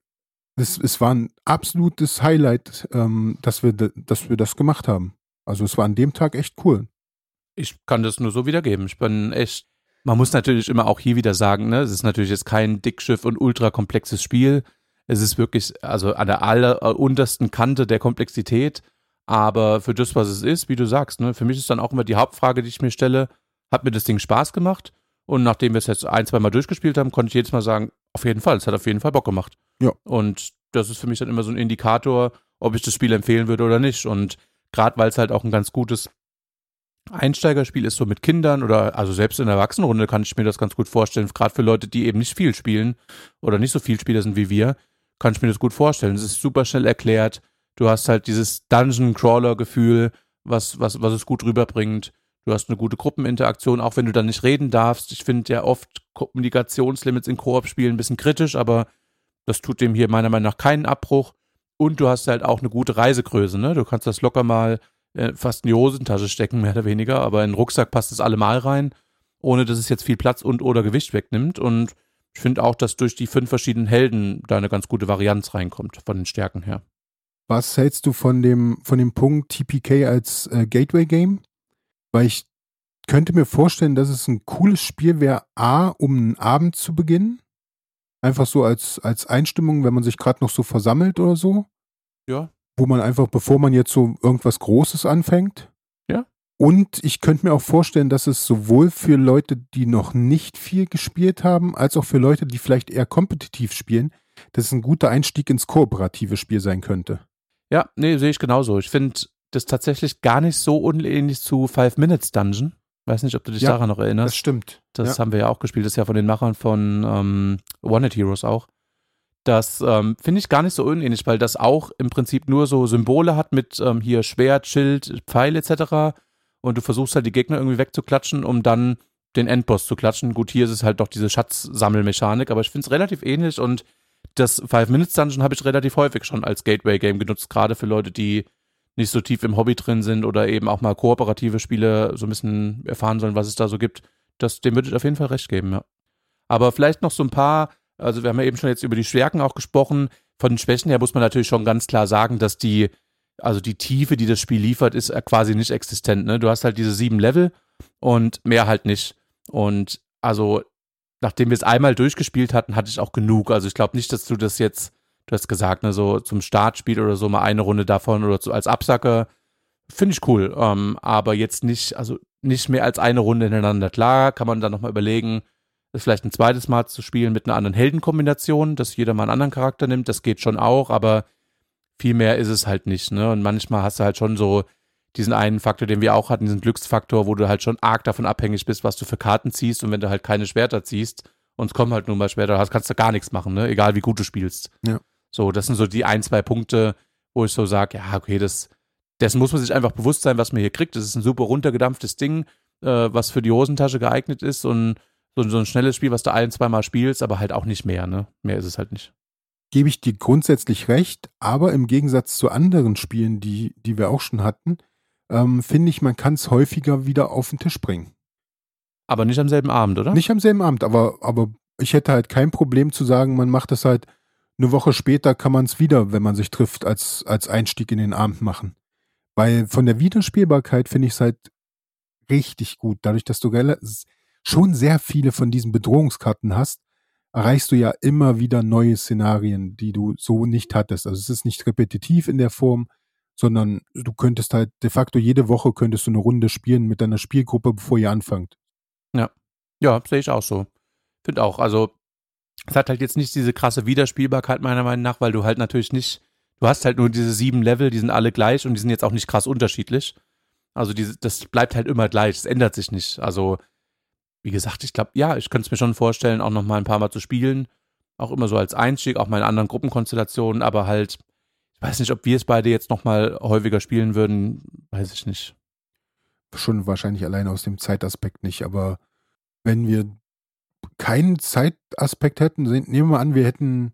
es, es war ein absolutes Highlight, ähm, dass wir, dass wir das gemacht haben. Also es war an dem Tag echt cool. Ich kann das nur so wiedergeben. Ich bin echt, man muss natürlich immer auch hier wieder sagen, ne, es ist natürlich jetzt kein Dickschiff und ultra komplexes Spiel. Es ist wirklich, also an der alleruntersten Kante der Komplexität. Aber für das, was es ist, wie du sagst, ne, für mich ist dann auch immer die Hauptfrage, die ich mir stelle, hat mir das Ding Spaß gemacht? Und nachdem wir es jetzt ein, zwei Mal durchgespielt haben, konnte ich jedes Mal sagen, auf jeden Fall, es hat auf jeden Fall Bock gemacht. Ja. Und das ist für mich dann immer so ein Indikator, ob ich das Spiel empfehlen würde oder nicht. Und gerade weil es halt auch ein ganz gutes Einsteigerspiel ist, so mit Kindern oder also selbst in der Erwachsenenrunde kann ich mir das ganz gut vorstellen, gerade für Leute, die eben nicht viel spielen oder nicht so viel Spieler sind wie wir, kann ich mir das gut vorstellen. Es ist super schnell erklärt. Du hast halt dieses Dungeon-Crawler-Gefühl, was, was, was es gut rüberbringt. Du hast eine gute Gruppeninteraktion, auch wenn du dann nicht reden darfst. Ich finde ja oft Kommunikationslimits in Koop-Spielen ein bisschen kritisch, aber das tut dem hier meiner Meinung nach keinen Abbruch. Und du hast halt auch eine gute Reisegröße, ne? Du kannst das locker mal äh, fast in die Hosentasche stecken, mehr oder weniger, aber in den Rucksack passt es allemal rein, ohne dass es jetzt viel Platz und oder Gewicht wegnimmt. Und ich finde auch, dass durch die fünf verschiedenen Helden da eine ganz gute Varianz reinkommt, von den Stärken her. Was hältst du von dem, von dem Punkt T P K als äh, Gateway-Game? Weil ich könnte mir vorstellen, dass es ein cooles Spiel wäre, A, um einen Abend zu beginnen. Einfach so als, als Einstimmung, wenn man sich gerade noch so versammelt oder so. Ja. Wo man einfach, bevor man jetzt so irgendwas Großes anfängt. Ja. Und ich könnte mir auch vorstellen, dass es sowohl für Leute, die noch nicht viel gespielt haben, als auch für Leute, die vielleicht eher kompetitiv spielen, dass es ein guter Einstieg ins kooperative Spiel sein könnte. Ja, nee, sehe ich genauso. Ich finde das tatsächlich gar nicht so unähnlich zu Five Minutes Dungeon. Weiß nicht, ob du dich Ja, daran noch erinnerst. Das stimmt. Das ja. haben wir ja auch gespielt. Das ist ja von den Machern von ähm, One-Hit Heroes auch. Das ähm, finde ich gar nicht so unähnlich, weil das auch im Prinzip nur so Symbole hat mit ähm, hier Schwert, Schild, Pfeil et cetera. Und du versuchst halt die Gegner irgendwie wegzuklatschen, um dann den Endboss zu klatschen. Gut, hier ist es halt doch diese Schatzsammelmechanik, aber ich finde es relativ ähnlich und das Five Minutes Dungeon habe ich relativ häufig schon als Gateway-Game genutzt, gerade für Leute, die nicht so tief im Hobby drin sind oder eben auch mal kooperative Spiele so ein bisschen erfahren sollen, was es da so gibt. Das, dem würde ich auf jeden Fall recht geben, ja. Aber vielleicht noch so ein paar, also wir haben ja eben schon jetzt über die Stärken auch gesprochen. Von den Schwächen her muss man natürlich schon ganz klar sagen, dass die, also die Tiefe, die das Spiel liefert, ist quasi nicht existent, ne? Du hast halt diese sieben Level und mehr halt nicht. Und also, nachdem wir es einmal durchgespielt hatten, hatte ich auch genug. Also ich glaube nicht, dass du das jetzt, du hast gesagt, ne, so zum Startspiel oder so mal eine Runde davon oder so als Absacker, finde ich cool. Ähm, aber jetzt nicht, also nicht mehr als eine Runde hintereinander. Klar, kann man dann nochmal überlegen, das vielleicht ein zweites Mal zu spielen mit einer anderen Heldenkombination, dass jeder mal einen anderen Charakter nimmt, das geht schon auch, aber viel mehr ist es halt nicht, ne? Und manchmal hast du halt schon so diesen einen Faktor, den wir auch hatten, diesen Glücksfaktor, wo du halt schon arg davon abhängig bist, was du für Karten ziehst und wenn du halt keine Schwerter ziehst und es kommen halt nun mal Schwerter, hast, kannst du gar nichts machen, ne? Egal wie gut du spielst. Ja. So, das sind so die ein, zwei Punkte, wo ich so sage, ja, okay, das, dessen muss man sich einfach bewusst sein, was man hier kriegt. Das ist ein super runtergedampftes Ding, äh, was für die Hosentasche geeignet ist und so, so ein schnelles Spiel, was du ein, zweimal spielst, aber halt auch nicht mehr, ne? Mehr ist es halt nicht. Gebe ich dir grundsätzlich recht, aber im Gegensatz zu anderen Spielen, die, die wir auch schon hatten, ähm, finde ich, man kann es häufiger wieder auf den Tisch bringen. Aber nicht am selben Abend, oder? Nicht am selben Abend, aber, aber ich hätte halt kein Problem zu sagen, man macht das halt eine Woche später, kann man es wieder, wenn man sich trifft, als, als Einstieg in den Abend machen. Weil von der Wiederspielbarkeit finde ich es halt richtig gut. Dadurch, dass du schon sehr viele von diesen Bedrohungskarten hast, erreichst du ja immer wieder neue Szenarien, die du so nicht hattest. Also es ist nicht repetitiv in der Form, sondern du könntest halt de facto jede Woche könntest du eine Runde spielen mit deiner Spielgruppe, bevor ihr anfangt. Ja, ja, sehe ich auch so. Finde auch, also es hat halt jetzt nicht diese krasse Wiederspielbarkeit meiner Meinung nach, weil du halt natürlich nicht, du hast halt nur diese sieben Level, die sind alle gleich und die sind jetzt auch nicht krass unterschiedlich. Also diese, das bleibt halt immer gleich, es ändert sich nicht. Also wie gesagt, ich glaube, ja, ich könnte es mir schon vorstellen, auch noch mal ein paar Mal zu spielen. Auch immer so als Einstieg, auch mal in anderen Gruppenkonstellationen, aber halt, ich weiß nicht, ob wir es beide jetzt noch mal häufiger spielen würden, weiß ich nicht. Schon wahrscheinlich alleine aus dem Zeitaspekt nicht, aber wenn wir keinen Zeitaspekt hätten, nehmen wir mal an, wir hätten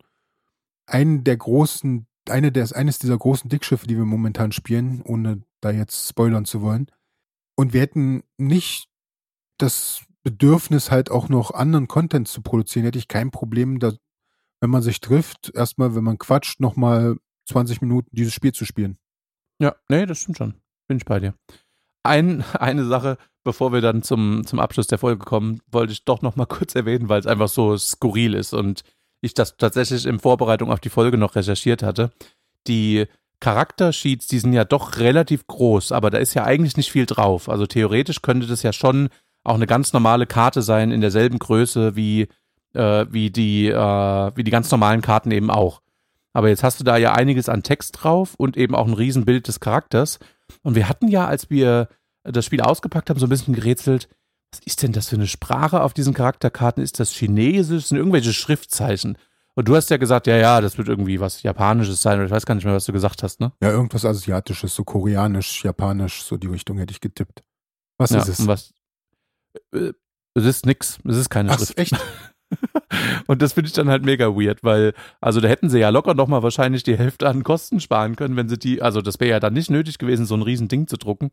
einen der großen, eine der, eines dieser großen Dickschiffe, die wir momentan spielen, ohne da jetzt spoilern zu wollen, und wir hätten nicht das Bedürfnis halt auch noch anderen Content zu produzieren, hätte ich kein Problem, da, wenn man sich trifft, erstmal, wenn man quatscht, nochmal zwanzig Minuten dieses Spiel zu spielen. Ja, nee, das stimmt schon. Bin ich bei dir. Ein, eine Sache, bevor wir dann zum, zum Abschluss der Folge kommen, wollte ich doch noch mal kurz erwähnen, weil es einfach so skurril ist und ich das tatsächlich in Vorbereitung auf die Folge noch recherchiert hatte. Die Charaktersheets, die sind ja doch relativ groß, aber da ist ja eigentlich nicht viel drauf. Also theoretisch könnte das ja schon auch eine ganz normale Karte sein in derselben Größe wie, äh, wie, die, äh, wie die ganz normalen Karten eben auch. Aber jetzt hast du da ja einiges an Text drauf und eben auch ein Riesenbild des Charakters. Und wir hatten ja, als wir das Spiel ausgepackt haben, so ein bisschen gerätselt, was ist denn das für eine Sprache auf diesen Charakterkarten? Ist das Chinesisch? Sind irgendwelche Schriftzeichen? Und du hast ja gesagt, ja, ja, das wird irgendwie was Japanisches sein. Oder ich weiß gar nicht mehr, was du gesagt hast, ne? Ja, irgendwas Asiatisches, so Koreanisch, Japanisch, so die Richtung hätte ich getippt. Was ja, ist es? Und was, äh, es ist nix. Es ist keine Ach, Schrift. echt? Und das finde ich dann halt mega weird, weil, also da hätten sie ja locker noch mal wahrscheinlich die Hälfte an Kosten sparen können, wenn sie die, also das wäre ja dann nicht nötig gewesen, so ein riesen Ding zu drucken.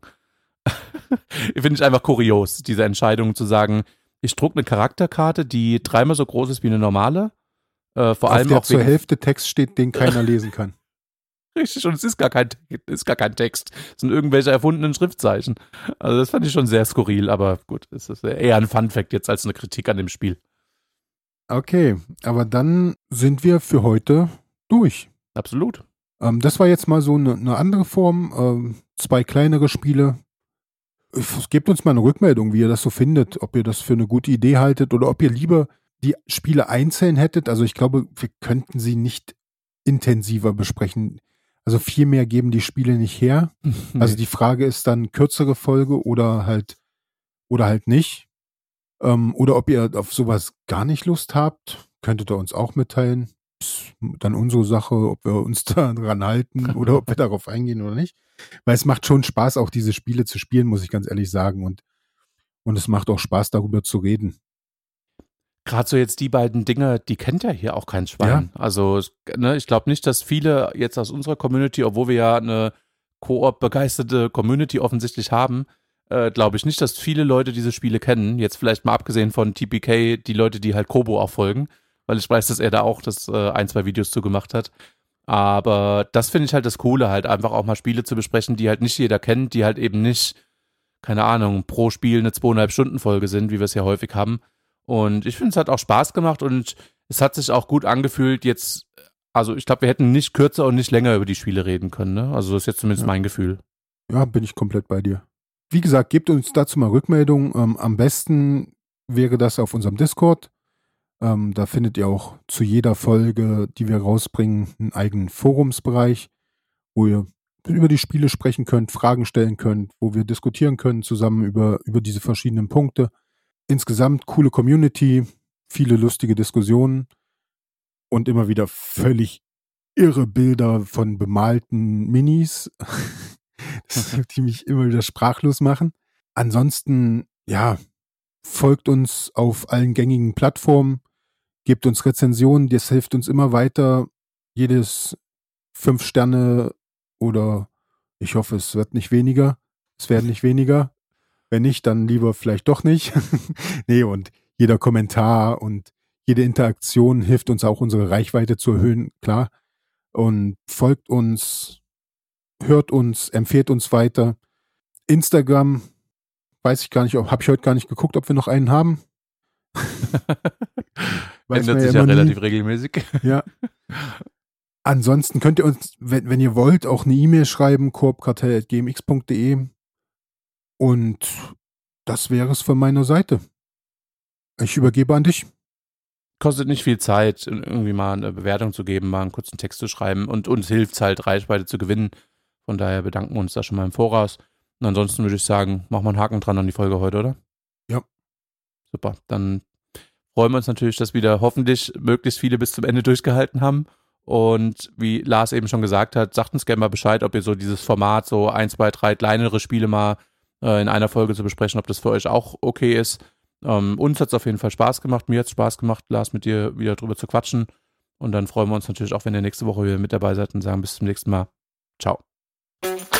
Finde ich einfach kurios, diese Entscheidung zu sagen, ich drucke eine Charakterkarte, die dreimal so groß ist wie eine normale. Äh, vor Auf allem der auch zur wegen, Hälfte Text steht, den keiner lesen kann. Richtig, und es ist gar kein, ist gar kein Text. Es sind irgendwelche erfundenen Schriftzeichen. Also das fand ich schon sehr skurril, aber gut, es ist eher ein Fun-Fact jetzt als eine Kritik an dem Spiel. Okay, aber dann sind wir für heute durch. Absolut. Ähm, das war jetzt mal so eine, eine andere Form. Ähm, zwei kleinere Spiele. Gebt uns mal eine Rückmeldung, wie ihr das so findet. Ob ihr das für eine gute Idee haltet oder ob ihr lieber die Spiele einzeln hättet. Also ich glaube, wir könnten sie nicht intensiver besprechen. Also viel mehr geben die Spiele nicht her. Nee. Also die Frage ist dann kürzere Folge oder halt oder halt nicht. Ähm, oder ob ihr auf sowas gar nicht Lust habt, könntet ihr uns auch mitteilen. Ist dann unsere Sache, ob wir uns da dran halten oder ob wir darauf eingehen oder nicht. Weil es macht schon Spaß, auch diese Spiele zu spielen, muss ich ganz ehrlich sagen. Und, und es macht auch Spaß, darüber zu reden. Gerade so jetzt die beiden Dinge, die kennt ja hier auch kein Schwein. Ja. Also ne, ich glaube nicht, dass viele jetzt aus unserer Community, obwohl wir ja eine Koop-begeisterte Community offensichtlich haben, äh, glaube ich nicht, dass viele Leute diese Spiele kennen. Jetzt vielleicht mal abgesehen von T P K, die Leute, die halt Kobo auch folgen, weil ich weiß, dass er da auch das äh, ein, zwei Videos zu gemacht hat. Aber das finde ich halt das Coole, halt einfach auch mal Spiele zu besprechen, die halt nicht jeder kennt, die halt eben nicht, keine Ahnung, pro Spiel eine zweieinhalb Stunden Folge sind, wie wir es ja häufig haben. Und ich finde, es hat auch Spaß gemacht und es hat sich auch gut angefühlt jetzt, also ich glaube, wir hätten nicht kürzer und nicht länger über die Spiele reden können, ne? Also das ist jetzt zumindest ja. mein Gefühl. Ja, bin ich komplett bei dir. Wie gesagt, gebt uns dazu mal Rückmeldung. Ähm, am besten wäre das auf unserem Discord. Ähm, da findet ihr auch zu jeder Folge, die wir rausbringen, einen eigenen Forumsbereich, wo ihr über die Spiele sprechen könnt, Fragen stellen könnt, wo wir diskutieren können zusammen über, über diese verschiedenen Punkte. Insgesamt coole Community, viele lustige Diskussionen und immer wieder völlig irre Bilder von bemalten Minis, die mich immer wieder sprachlos machen. Ansonsten, ja, folgt uns auf allen gängigen Plattformen, gebt uns Rezensionen, das hilft uns immer weiter. Jedes fünf Sterne oder ich hoffe, es wird nicht weniger. Es werden nicht weniger. Wenn nicht, dann lieber vielleicht doch nicht. Nee, und jeder Kommentar und jede Interaktion hilft uns auch, unsere Reichweite zu erhöhen, klar. Und folgt uns, hört uns, empfehlt uns weiter. Instagram, weiß ich gar nicht, habe ich heute gar nicht geguckt, ob wir noch einen haben. Ändert sich ja, ja relativ nie. regelmäßig. Ja. Ansonsten könnt ihr uns, wenn, wenn ihr wollt, auch eine E-Mail schreiben, koopkartell at g m x punkt d e. Und das wäre es von meiner Seite. Ich übergebe an dich. Kostet nicht viel Zeit, irgendwie mal eine Bewertung zu geben, mal einen kurzen Text zu schreiben und uns hilft es halt, Reichweite zu gewinnen. Von daher bedanken wir uns da schon mal im Voraus. Und ansonsten würde ich sagen, machen wir einen Haken dran an die Folge heute, oder? Ja. Super, dann freuen wir uns natürlich, dass wieder hoffentlich möglichst viele bis zum Ende durchgehalten haben. Und wie Lars eben schon gesagt hat, sagt uns gerne mal Bescheid, ob ihr so dieses Format, so ein, zwei, drei kleinere Spiele mal äh, in einer Folge zu besprechen, ob das für euch auch okay ist. Ähm, uns hat es auf jeden Fall Spaß gemacht, mir hat es Spaß gemacht, Lars, mit dir wieder drüber zu quatschen. Und dann freuen wir uns natürlich auch, wenn ihr nächste Woche wieder mit dabei seid und sagen bis zum nächsten Mal. Ciao.